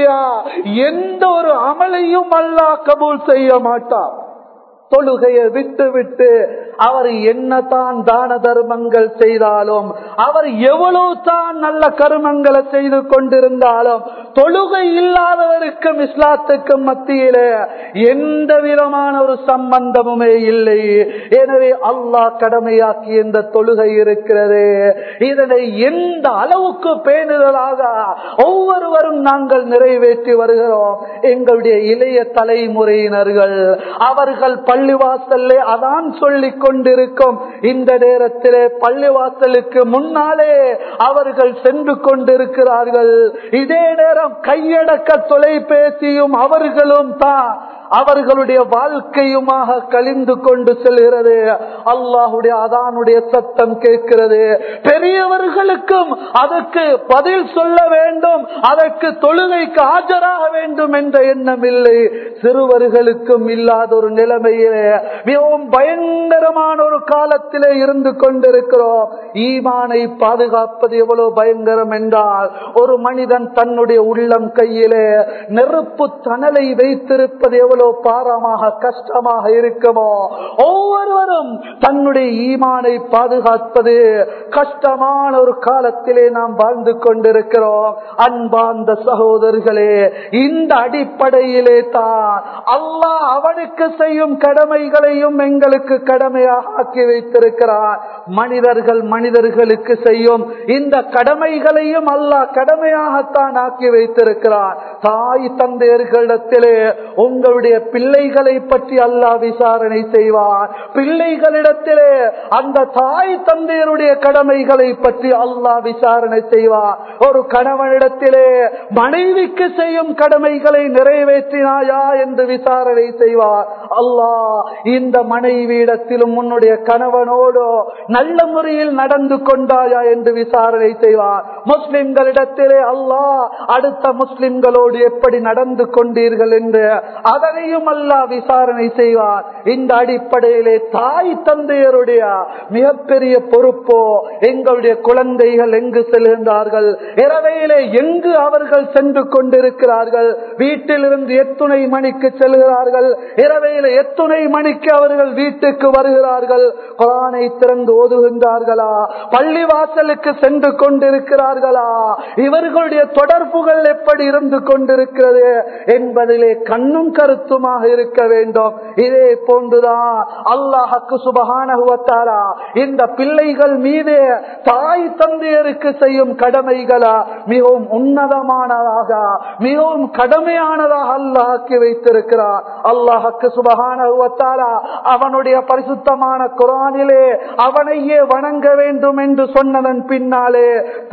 எந்த ஒரு அமலையும் அல்லாஹ் கபூல் செய்ய மாட்டான். தொழுகையை விட்டு விட்டு அவர் என்னதான் தான தர்மங்கள் செய்தாலும், அவர் எவ்வளவு தான் நல்ல கர்மங்களை செய்து கொண்டிருந்தாலும், தொழுகை இல்லாதவருக்கும் இஸ்லாத்துக்கும் மத்தியிலே எந்த விதமான ஒரு சம்பந்தமுமே இல்லை. எனவே அல்லாஹ் கடமையாக்கி இந்த தொழுகை இருக்கிறது. இதனை எந்த அளவுக்கு பேணுதலாக ஒவ்வொருவரும் நாங்கள் நிறைவேற்றி வருகிறோம். எங்களுடைய இளைய தலைமுறையினர்கள் அவர்கள் பள்ளிவாசல்லே அதான் சொல்லிக் கொண்டிருக்கும் இந்த நேரத்திலே பள்ளிவாசலுக்கு முன்னாலே அவர்கள் சென்று கொண்டிருக்கிறார்கள். இதே நேரம் கையடக்க தொலைபேசியும் அவர்களும் தான் அவர்களுடைய வாழ்க்கையுமாக கழிந்து கொண்டு செல்கிறது. அல்லாஹுடைய அதானுடைய சத்தம் கேட்கிறது. பெரியவர்களுக்கும் அதற்கு பதில் சொல்ல வேண்டும், அதற்கு தொழுகைக்கு ஆஜராக வேண்டும் என்ற எண்ணம் இல்லை. சிறுவர்களுக்கும் இல்லாத ஒரு நிலைமையிலே மிகவும் பயங்கரமான ஒரு காலத்திலே இருந்து கொண்டிருக்கிறோம். ஈமானை பாதுகாப்பது எவ்வளவு பயங்கரம் என்றால், ஒரு மனிதன் தன்னுடைய உள்ளம் கையிலே நெருப்பு தணலை வைத்திருப்பது எவ்வளவு பாரமாக கஷ்டமாக இருக்குமோ, ஒவ்வொருவரும் தன்னுடைய ஈமானை பாதுகாப்பது கஷ்டமான ஒரு காலத்திலே நாம் வாழ்ந்து கொண்டிருக்கிறோம். அன்பார்ந்த சகோதரர்களே, இந்த அடிப்படையிலே தான் அல்லாஹ் அவனுக்கு செய்யும் கடமைகளையும் எங்களுக்கு கடமையாக ஆக்கி வைத்திருக்கிறார். மனிதர்கள் மனிதர்களுக்கு செய்யும் இந்த கடமைகளையும் அல்லாஹ் கடமையாகத்தான் ஆக்கி வைத்திருக்கிறார். தாய் தந்தையர்களிடத்திலே உங்களுடைய பிள்ளைகளை பற்றி அல்லாஹ் விசாரணை செய்வார். பிள்ளைகளிடத்திலே அந்த தாய் தந்தையருடைய கடமைகளை பற்றி அல்லாஹ் விசாரணை செய்வார். ஒரு கணவனிடத்திலே மனைவிக்கு செய்யும் கடமைகளை நிறைவேற்றினாயா என்று விசாரணை செய்வார் அல்லாஹ். இந்த மனைவியிடத்திலும் உன்னுடைய கணவனோடு நல்ல முறையில் நடந்து கொண்டாயா என்று விசாரணை செய்வார். முஸ்லிம்களிடத்திலே அல்லாஹ் அடுத்த முஸ்லிம்களோடு எப்படி நடந்து கொண்டீர்கள் என்று அதனையும் அல்லாஹ் விசாரணை செய்வார். இந்த அடிப்படையிலே தாய் தந்தையருடைய மிகப்பெரிய பொறுப்போ, எங்களுடைய குழந்தைகள் எங்கு செல்கின்றார்கள், இரவையிலே எங்கு அவர்கள் சென்று கொண்டிருக்கிறார்கள், வீட்டிலிருந்து எத்துணை மணிக்கு செல்கிறார்கள், இரவையிலே எத்துணை மணிக்கு அவர்கள் வீட்டுக்கு வருகிறார்கள், குர்ஆனை திறந்து ஓதுகின்றார்களா, பள்ளிவாசலுக்கு சென்று கொண்டிருக்கிறார்களா, இவர்களுடைய தொடர்புகள் எப்படி இருந்து கொண்டிருக்கிறது என்பதிலே கண்ணும் கருத்துமாக இருக்க வேண்டும். இதே போன்றுதான் அல்லாஹ்வுக்கு சுப்ஹானஹு வ தஆலா இந்த பிள்ளைகள் மீது தாய் தந்தையருக்கு செய்யும் கடமைகளா மிகவும் உன்னதமானதாக மிகவும் கடமையானதாக அல்லாஹ் ஆக்கி வைத்திருக்கிறார். அல்லாஹ்வுக்கு சுப்ஹானஹு வ தஆலா அவனுடைய பரிசுத்தமான குர்ஆனிலே அவனையே வணங்க வேண்டும் என்று சொன்னதன் பின்னாலே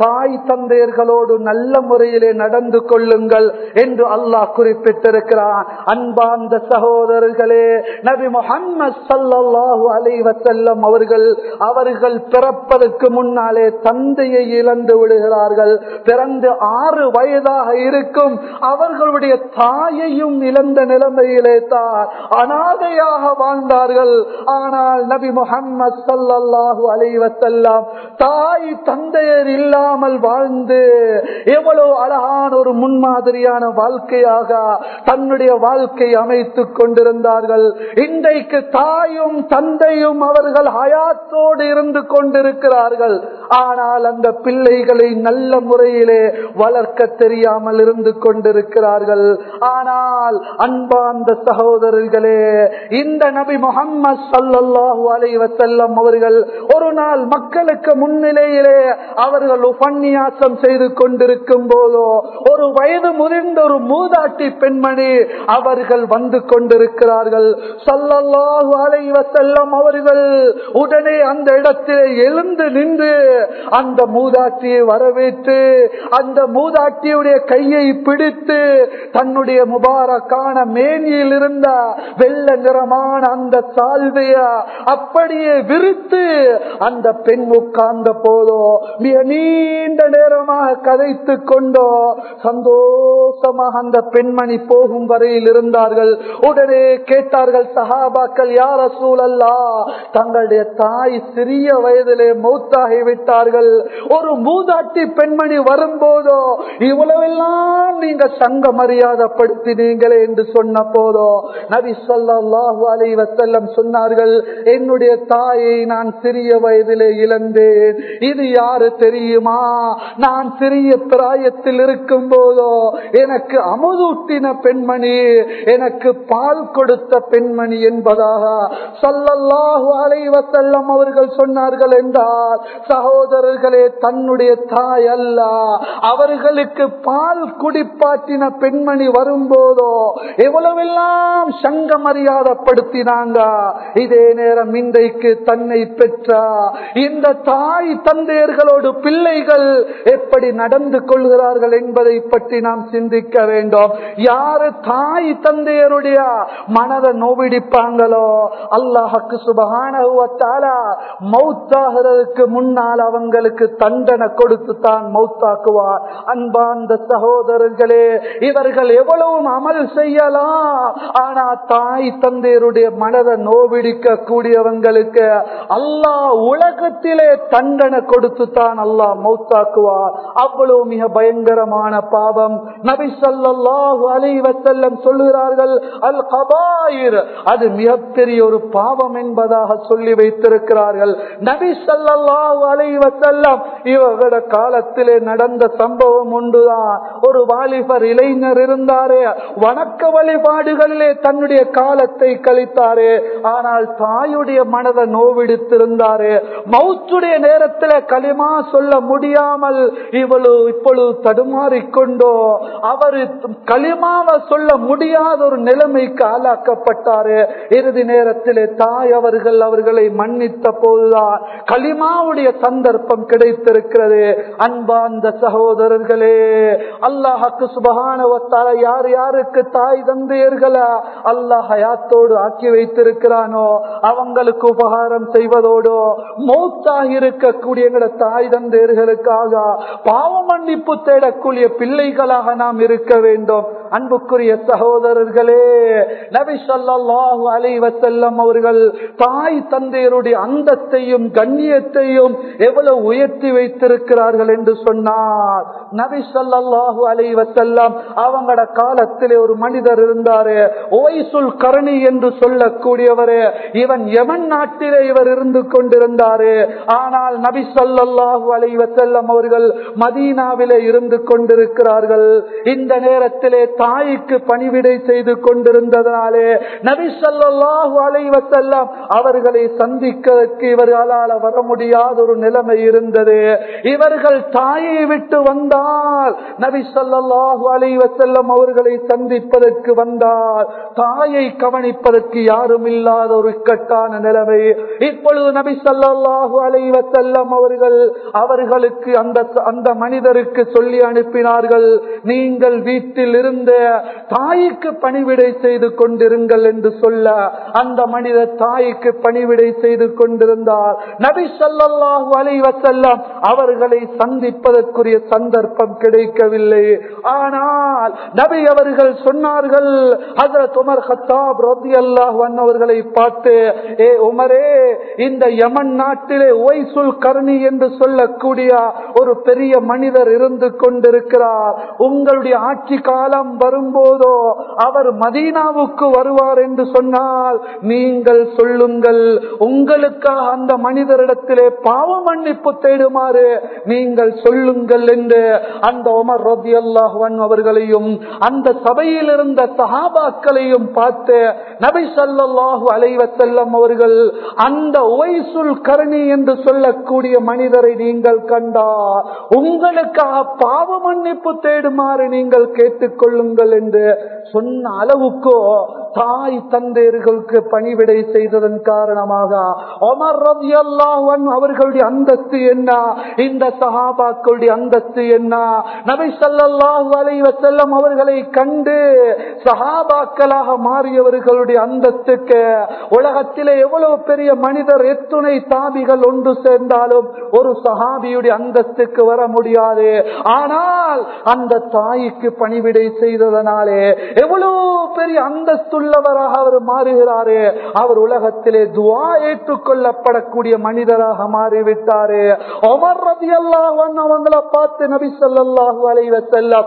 தாய் தந்தையர்களோடு நல்ல முறையிலே நடந்து கொள்ளுங்கள் என்று அல்லாஹ் குறிப்பிட்டிருக்கிறான். அன்பார்ந்த சகோதரர்களே, நபி முஹம்மது ஸல்லல்லாஹு அலைஹி வஸல்லம் அவர்கள் அவர்கள் பிறப்பதற்கு முன்னாலே தந்தையை இழந்து விடுகிறார்கள். பிறந்து ஆறு வயதாக இருக்கும் அவர்களுடைய தாயையும் இழந்த நிலைமையிலே தான் அனாதையாக வாழ்ந்தார்கள். ஆனால் நபி முஹம்மது ஸல்லல்லாஹு அலைஹி வஸல்லம் தாய் தந்தையர் இல்லாமல் வாழ்ந்து எவ்வளவு அழகான ஒரு முன்மாதிரியான வாழ்க்கையாக தன்னுடைய வாழ்க்கை அமைத்துக் கொண்டிருந்தார்கள். இன்றைக்கு தாயும் தந்தையும் அவர்கள் ஹயாத்தோடு இருந்து கொண்டிருக்கிறார்கள். ஆனால் அந்த பிள்ளைகளை நல்ல முறையிலே வளர்க்க தெரியாமல் இருந்து கொண்டிருக்கிறார்கள். ஆனால் அன்பார்ந்த சகோதரர்களே, இந்த நபி முஹம்மது ஸல்லல்லாஹு அலைஹி வஸல்லம் அவர்கள் ஒரு நாள் மக்களுக்கு முன்னிலையிலே அவர்கள் உபன்யாசம் செய்து கொண்டிருக்கும் போதோ ஒரு வயது முதிர்ந்த ஒரு மூதாட்டி பெண்மணி அவர்கள் வந்து கொண்டிருக்கிறார்கள். ஸல்லல்லாஹு அலைஹி வஸல்லம் அவர்கள் உடனே அந்த இடத்திலே எழுந்து நின்று அந்த மூதாட்டியை வரவேற்று அந்த மூதாட்டியுடைய கையை பிடித்து தன்னுடைய முபாரக்கான மேனியில் இருந்த வெள்ள நிறமான அந்த சால்வைய அப்படியே விரித்து அந்த பெண் உட்கார்ந்த போதோ மிக நீண்ட நேரமாக கதைத்து கொண்டோ சந்தோஷமாக அந்த பெண்மணி போகும் வரையில் இருந்தார்கள். உடனே கேட்டார்கள் சஹாபாக்கள், யா ரசூலல்லாஹ், தங்களுடைய தாய் சிறிய வயதிலே மௌத்தாகி விட்டார்கள். ஒரு மூதாட்டி பெண்மணி வரும்போதோ இவ்வளவெல்லாம் நீங்க சங்க மரியாதைப்படுத்தினீங்களே என்று சொன்ன போதோ நபி ஸல்லல்லாஹு அலைஹி வஸல்லம் சொன்னார்கள், என்னுடைய தாயை நான் சிறிய வயதிலே இழந்தேன். இது யாரு தெரியுமா? நான் சிறிய பிராயத்தில் இருக்கும் போதோ எனக்கு அமுதூட்டின பெண்மணி, எனக்கு பால் கொடுத்த பெண்மணி என்பதாக ஸல்லல்லாஹு அலைஹி வஸல்லம் அவர்கள் சொன்னார்கள் என்றால், சகோதரர்களே, தன்னுடைய தாய் அல்ல அவர்களுக்கு பால் குடிப்பாட்டின பெண்மணி வரும்போதோ எவ்வளவெல்லாம் சங்க மரியாதைப்படுத்தினாங்க. இதே நேரம் இன்றைக்கு தன்னை பெற்ற இந்த தாய் தந்தையர்களோடு பிள்ளைகள் எப்படி நடந்து கொள்கிறார்கள் என்பதை பற்றி நாம் சிந்திக்க வேண்டும். யாரு தாய் தந்தையருடைய மனதை நோவிடிப்பாங்களோ அல்லாஹ்வுக்கு சுப்ஹானஹு வ தஆலா மௌத்தாகிறதுக்கு முன்னால் அவங்களுக்கு தண்டனை கொடுத்து தான் மௌத்தாக்குவார். அன்பார்ந்த சகோதரர்களே, இவர்கள் எவ்வளவு அமல் செய்யலாம், ஆனா தாய் தந்தையருடைய மனதை நோவிடிக்க கூடியவங்களுக்கு அல்லாஹ் உலகத்திலே தண்டனை கொடுத்து தான் அல்லாஹ் மௌத்தாக்குவார். அவ்வளவு மிக பயங்கரமான பாவம். நபி ஸல்லல்லாஹு அலைஹி வஸல்லம் சொல்கிறார்கள், அல் கபாயிர், அது மிகப்பெரிய ஒரு பாவம் என்பதாக சொல்லி வைத்திருக்கிறார்கள். நபி ஸல்லல்லாஹு அலைஹி வஸல்லம் இவர்களோட காலத்திலே நடந்த சம்பவம் உண்டுதான். ஒரு வாலிபர் இளைஞர் இருந்தாரே, வணக்க வழிபாடுகளிலே தன்னுடைய காலத்தை கழித்தாரே, ஆனால் தாயுடைய மனதை நோவிடுத்திருந்தாரே. மௌத்துடைய நேரத்தில் களிமா சொல்ல முடியாமல் இவ்வளவு இப்பொழுது தடுமாறிக்கொண்டோ அவர் களிமாவை சொல்ல முடியாத ஒரு நிலைமைக்கு ஆளாக்கப்பட்டாரு. இறுதி நேரத்திலே தாய் அவர்கள் அவர்களை மன்னித்த போதுதான் களிமாவுடைய சந்தர்ப்பம் கிடைத்திருக்கிறது. அன்பார்ந்த சகோதரர்களே, அல்லாஹ்வுக்கு சுப்ஹானஹு வ தஆலா யார் யாருக்கு தாய் தந்தையர்களா அல்லாஹ் ஹயாத்தோடு ஆக்கி வைத்திருக்கிறானோ அவங்களுக்கு உபகாரம் செய்வதோடு மௌத்தாக இருக்கக்கூடிய எங்களோட தாய் தந்தையர்களுக்காக பாவ மன்னிப்பு தேடக்கூடிய பிள்ளைகளாக நாம் இருக்க வேண்டும். அன்புக்குரிய சகோதரர்களே, நபி ஸல்லல்லாஹு அலைஹி வஸல்லம் அவர்கள் தாய் தந்தையருடைய அந்தத்தையும் கண்ணியத்தையும் எவ்வளவு உயர்த்தி வைத்திருக்கிறார்கள் என்று சொன்னார். நபி ஸல்லல்லாஹு அலைஹி வஸல்லம் அவங்களோட காலத்திலே ஒரு மனிதர் இருந்தாரு, உவைசுல் கர்னி என்று சொல்லக்கூடியவர். இவன் யமன் நாட்டிலே இவர் இருந்து கொண்டிருந்தாரு. ஆனால் நபி ஸல்லல்லாஹு அலைஹி வஸல்லம் அவர்கள் மதீனாவிலே இருந்து கொண்டிருக்கிறார்கள். இந்த நேரத்திலே தாய்க்கு பணிவிடை செய்து கொண்டிருந்ததாலே நபி ஸல்லல்லாஹு அலைஹி வஸல்லம் அவர்களை சந்திக்கிறதுக்கு இவர்களால் வர முடியாத ஒரு நிலைமை இருந்தது. இவர்கள் தாயை விட்டு வந்தால் நபி ஸல்லல்லாஹு அலைஹி வஸல்லம் அவர்களை சந்திப்பதற்கு வந்தால் தாயை கவனிப்பதற்கு யாரும் இல்லாத ஒரு இக்கட்டான நிலைமை. இப்பொழுது நபி ஸல்லல்லாஹு அலைஹி வஸல்லம் அவர்கள் அவர்களுக்கு அந்த அந்த மனிதருக்கு சொல்லி அனுப்பினார்கள், நீங்கள் வீட்டில் இருந்த தாய்க்கு பணிவிடை செய்து கொண்டிருங்கள் என்று சொல்ல அந்த மனிதர் தாய்க்கு பணிவிடை செய்து கொண்டிருந்தார். நபி ஸல்லல்லாஹு அலைஹி வஸல்லம் அவர்களை சந்திப்பதற்குரிய சந்தர்ப்பம் கிடைக்கவில்லை. ஆனால் நபி அவர்கள் சொன்னார்கள், ஹஜ்ரத் உமர் கத்தாப் ரலியல்லாஹு அன்ஹு அவர்களை பார்த்து, ஏ உமரே, இந்த யமன் நாட்டிலே உவைசுல் கர்னி என்று சொல்லக்கூடிய ஒரு பெரிய மனிதர் இருந்து கொண்டிருக்கிறார். உங்களுடைய ஆட்சி காலம் வரும்போதோ அவர் மதீனாவுக்கு வருவார் என்று சொன்னால் நீங்கள் சொல்லுங்கள், உங்களுக்காக அந்த மனிதரிடத்திலே பாவ மன்னிப்பு தேடுமாறு நீங்கள் சொல்லுங்கள் என்று அந்த உமர் ரலியல்லாஹு அன்ஹு அவர்களையும் அந்த சபையில் இருந்த சஹாபாக்களையும் பார்த்து நபி ஸல்லல்லாஹு அலைஹி வஸல்லம் அவர்கள், அந்த உவைசுல் கர்னி என்று சொல்லக்கூடிய மனிதரை நீங்கள் கண்டால் உங்களுக்காக பாவ மன்னிப்பு தேடுமாறு நீங்கள் கேட்டுக்கொள்ளுங்கள் என்று சொன்ன அளவுக்கு தாய் தந்தையர்களுக்கு பணிவிடை செய்ததன் காரணமாக உமர் ரலியல்லாஹு அன்ஹு அவர்களுடைய அந்தஸ்து என்ன, இந்த சஹாபாக்களுடைய அந்தஸ்து என்ன? நபி ஸல்லல்லாஹு அலைஹி வஸல்லம் அவர்களை கண்டு சஹாபாக்களாக மாறியவர்களுடைய அந்தஸ்துக்கு உலகத்திலே எவ்வளவு பெரிய மனிதர், எத்துணை தாபிகள் ஒன்று சேர்ந்தாலும் ஒரு சஹாபியுடைய அந்தஸ்துக்கு வர முடியாது. ஆனால் அந்த தாய்க்கு பணிவிடை செய்ததனாலே எவ்வளவு பெரிய அந்தஸ்துள்ளவராக அவர் மாறுகிறாரு. அவர் உலகத்திலே துஆ ஏற்றுக்கொள்ளப்படக்கூடிய மனிதராக மாறிவிட்டாரு. உமர் ரலியல்லாஹு அன்ஹு அவங்களை பார்த்து நபி ஸல்லல்லாஹு அலைஹி வஸல்லம்,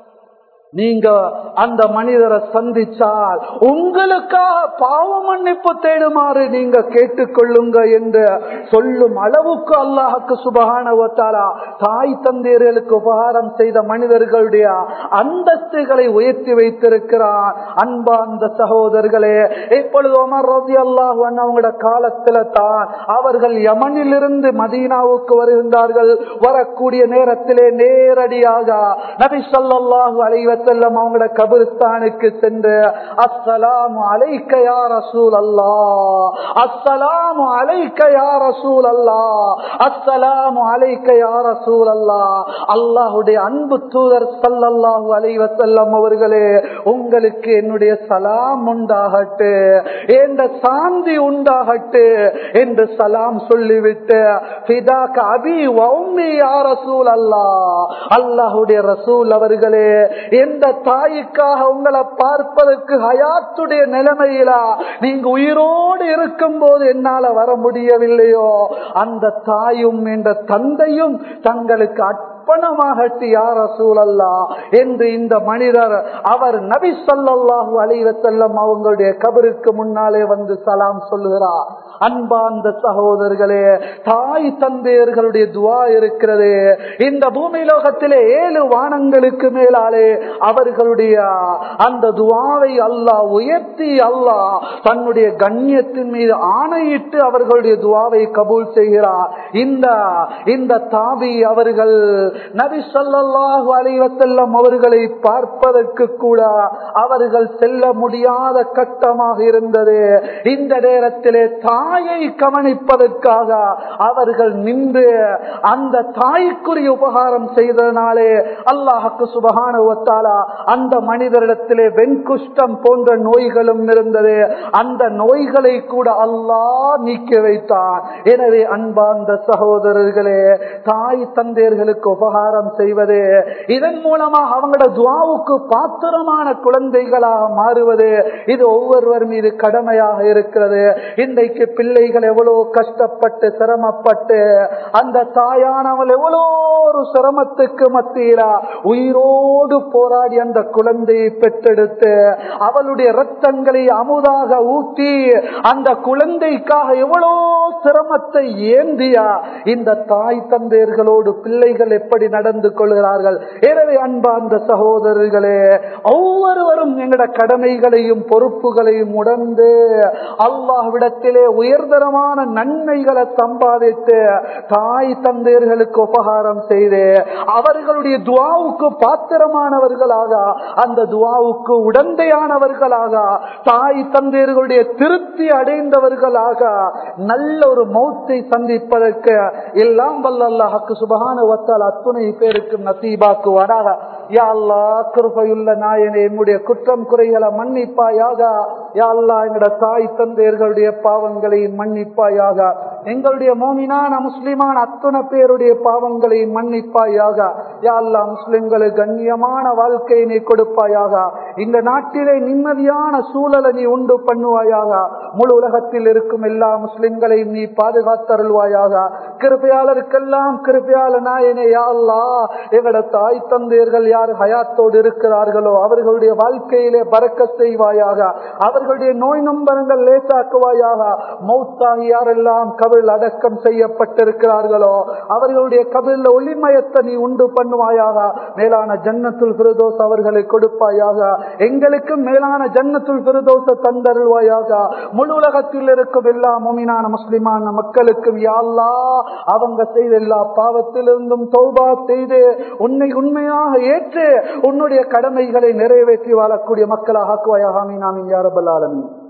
நீங்க அந்த மனிதரை சந்திச்சால் உங்களுக்காக பாவ மன்னிப்பு தேடுமாறு நீங்க கேட்டுக்கொள்ளுங்க என்று சொல்லும் அளவுக்கு அல்லாஹ்வுக்கு சுப்ஹானஹு வ தஆலா தாய் தந்தையர்களுக்கு உபகாரம் செய்த மனிதர்களுடைய அந்தஸ்துகளை உயர்த்தி வைத்திருக்கிறார். அன்பார்ந்த சகோதரர்களே, இப்பொழுது உமர் ரலியல்லாஹு அன்ஹு அவங்களோட காலத்துல தான் அவர்கள் யமனிலிருந்து மதீனாவுக்கு வருகின்றார்கள். வரக்கூடிய நேரத்திலே நேரடியாக நபி ஸல்லல்லாஹு அலைஹி வஸல்லம் அவங்களோட கபிரிஸ்தானுக்கு சென்று, அஸ்ஸலாமு அலைக்க யா ரசூலல்லாஹ், அஸ்ஸலாமு அலைக்க யா ரசூலல்லாஹ், அஸ்ஸலாமு அலைக்க யா ரசூலல்லாஹ், அல்லாஹ்வுடைய அன்பு தூதர் ஸல்லல்லாஹு அலைஹி வஸல்லம் அவர்களே, உங்களுக்கு என்னுடைய சலாம் உண்டாகட்டு, என்ற சாந்தி உண்டாகட்டு என்று சலாம் சொல்லிவிட்டு, ஃபிதாக அபி வ உம்மி யா ரசூலல்லாஹ், அல்லாஹ்வுடைய ரசூல் அவர்களே, எந்த தாய்க்காக உங்களை பார்ப்பதற்கு ஹயாத்துடைய நிலைமையிலா நீங்க உயிரோடு இருக்கும் போது என்னால வர முடியவில்லையோ, அந்த தாயும் என்ற தந்தையும் தங்களுக்கு அர்ப்பணமாகட்டு யா ரசூலல்லாஹ் என்று இந்த மனிதர் அவர் நபி ஸல்லல்லாஹு அலைஹி வஸல்லம் அவங்களுடைய கபருக்கு முன்னாலே வந்து சலாம் சொல்லுகிறார். அன்பார்ந்த சகோதரர்களே, தாய் தந்தையர்களுடைய துஆ இருக்கிறது. இந்த பூமி லோகத்திலே ஏழு வானங்களுக்கு மேலாலே அவர்களுடைய அந்த துஆவை அல்லாஹ் உயர்த்தி அல்லாஹ் தன்னுடைய கண்ணியத்தின் மீது ஆணையிட்டு அவர்களுடைய துஆவை கபூல் செய்கிறார். இந்த இந்த தாபி அவர்கள் நபி ஸல்லல்லாஹு அலைஹி வஸல்லம் அவர்களை பார்ப்பதற்கு கூட அவர்கள் செல்ல முடியாத கட்டமாக இருந்தது. இந்த நேரத்திலே தாயை கவனிப்பதற்காக அவர்கள் நின்று அந்த தாய்க்குரிய உபகாரம் செய்ததனாலே அல்லாஹ்வுக்கு சுப்ஹானஹு வ தஆலா அந்த மனிதரிடத்திலே வெண்குஷ்டம் போன்ற நோய்களும் இருந்தது. அந்த நோய்களை கூட அல்லாஹ் நீக்கி வைத்தான். எனவே அன்பார்ந்த சகோதரர்களே, தாய் தந்தையர்களுக்கு உபகாரம் செய்வது, இதன் மூலமாக அவங்களோட துஆவுக்கு பாத்திரமான குழந்தைகளாக மாறுவது, இது ஒவ்வொருவர் மீது கடமையாக இருக்கிறது. இன்றைக்கு பிள்ளைகள் எவ்வளவு கஷ்டப்பட்டு சிரமப்பட்டு அந்த தாயானவள் எவ்வளோ ஒரு சிரமத்துக்கு மத்தியில உயிரோடு போராடி அந்த குழந்தையை பெற்றெடுத்து அவளுடைய இரத்தங்களை அமுதாக ஊட்டி அந்த குழந்தைக்காக எவ்வளோ சிரமத்தை ஏந்தியா இந்த தாய் தந்தையர்களோடு பிள்ளைகள் எப்படி நடந்து கொள்கிறார்கள். எனவே அன்பார்ந்த சகோதரர்களே, ஒவ்வொருவரும் எங்கட கடமைகளையும் பொறுப்புகளையும் உணர்ந்து அல்லாஹ்விடத்திலே உயர்தரமான நன்மைகளை சம்பாதித்து தாய் தந்தையர்களுக்கு உபகாரம் செய்து அவர்களுடைய துஆவுக்கு பாத்திரமானவர்களாக, அந்த துஆவுக்கு உடந்தையானவர்களாக, தாய் தந்தையர்களுடைய திருப்தி அடைந்தவர்களாக நல்ல ஒரு மௌத்தை சந்திப்பதற்கு எல்லாம் வல்ல அல்லாஹ்வுக்கு சுப்ஹானஹு வ தஆலா அத்துணை பேருக்கும் நசீபாக்குவாராக. யா அல்லாஹ், கிருபையுள்ள நாயனே, என்னுடைய குற்றம் குறைகளை மன்னிப்பாயாக. யா அல்லாஹ், எங்களுடைய தாய் தந்தையர்களுடைய பாவங்களை மன்னிப்பாயாக. எங்களுடைய மோமினான முஸ்லிமான அத்துணை பேருடைய பாவங்களை மன்னிப்பாயாக. யா அல்லாஹ், முஸ்லிம்களுக்கு கண்ணியமான வாழ்க்கையை நீ கொடுப்பாயாக. இந்த நாட்டிலே நிம்மதியான சூழலை நீ உண்டு பண்ணுவாயாக. முழு உலகத்தில் இருக்கும் எல்லா முஸ்லிம்களையும் நீ பாதுகாத்தருள்வாயாக. கிருபையாளருக்கெல்லாம் கிருபையாள நாயனே, யா அல்லாஹ், எங்களோட தாய் தந்தையர்கள் யார் ஹயாத்தோடு இருக்கிறார்களோ அவர்களுடைய வாழ்க்கையிலே பரக்கத் செய்வாயாக. அவர்களுடைய நோய் நம்பரங்கள் லேசாக்குவாயாக. மௌத்தாகி யாரெல்லாம் கபில் அடக்கம் செய்யப்பட்டிருக்கிறார்களோ அவர்களுடைய கபில் ஒளிமயத்தை நீ உண்டு பண்ணுவாயாக. மேலான ஜன்னத்துல் ஃபிர்தௌஸ் அவர்களை கொடுப்பாயாக. எங்களுக்கும் மேலான ஜன்னத்துல் ஃபிர்தௌஸ் தந்தருள்வாயாக. முழு உலகத்தில் இருக்கும் எல்லா முஃமினான முஸ்லிமான மக்களுக்கும் யா அல்லாஹ், அவங்க செய்த எல்லா பாவத்திலிருந்தும் தௌபா செய்து உன்னை உண்மையாக ஏற்று உன்னுடைய கடமைகளை நிறைவேற்றி வாழக்கூடிய மக்களாக ஆக்குவாயாக. ஆமீன் ஆமீன் யா ரப்பல் ஆலமீன்.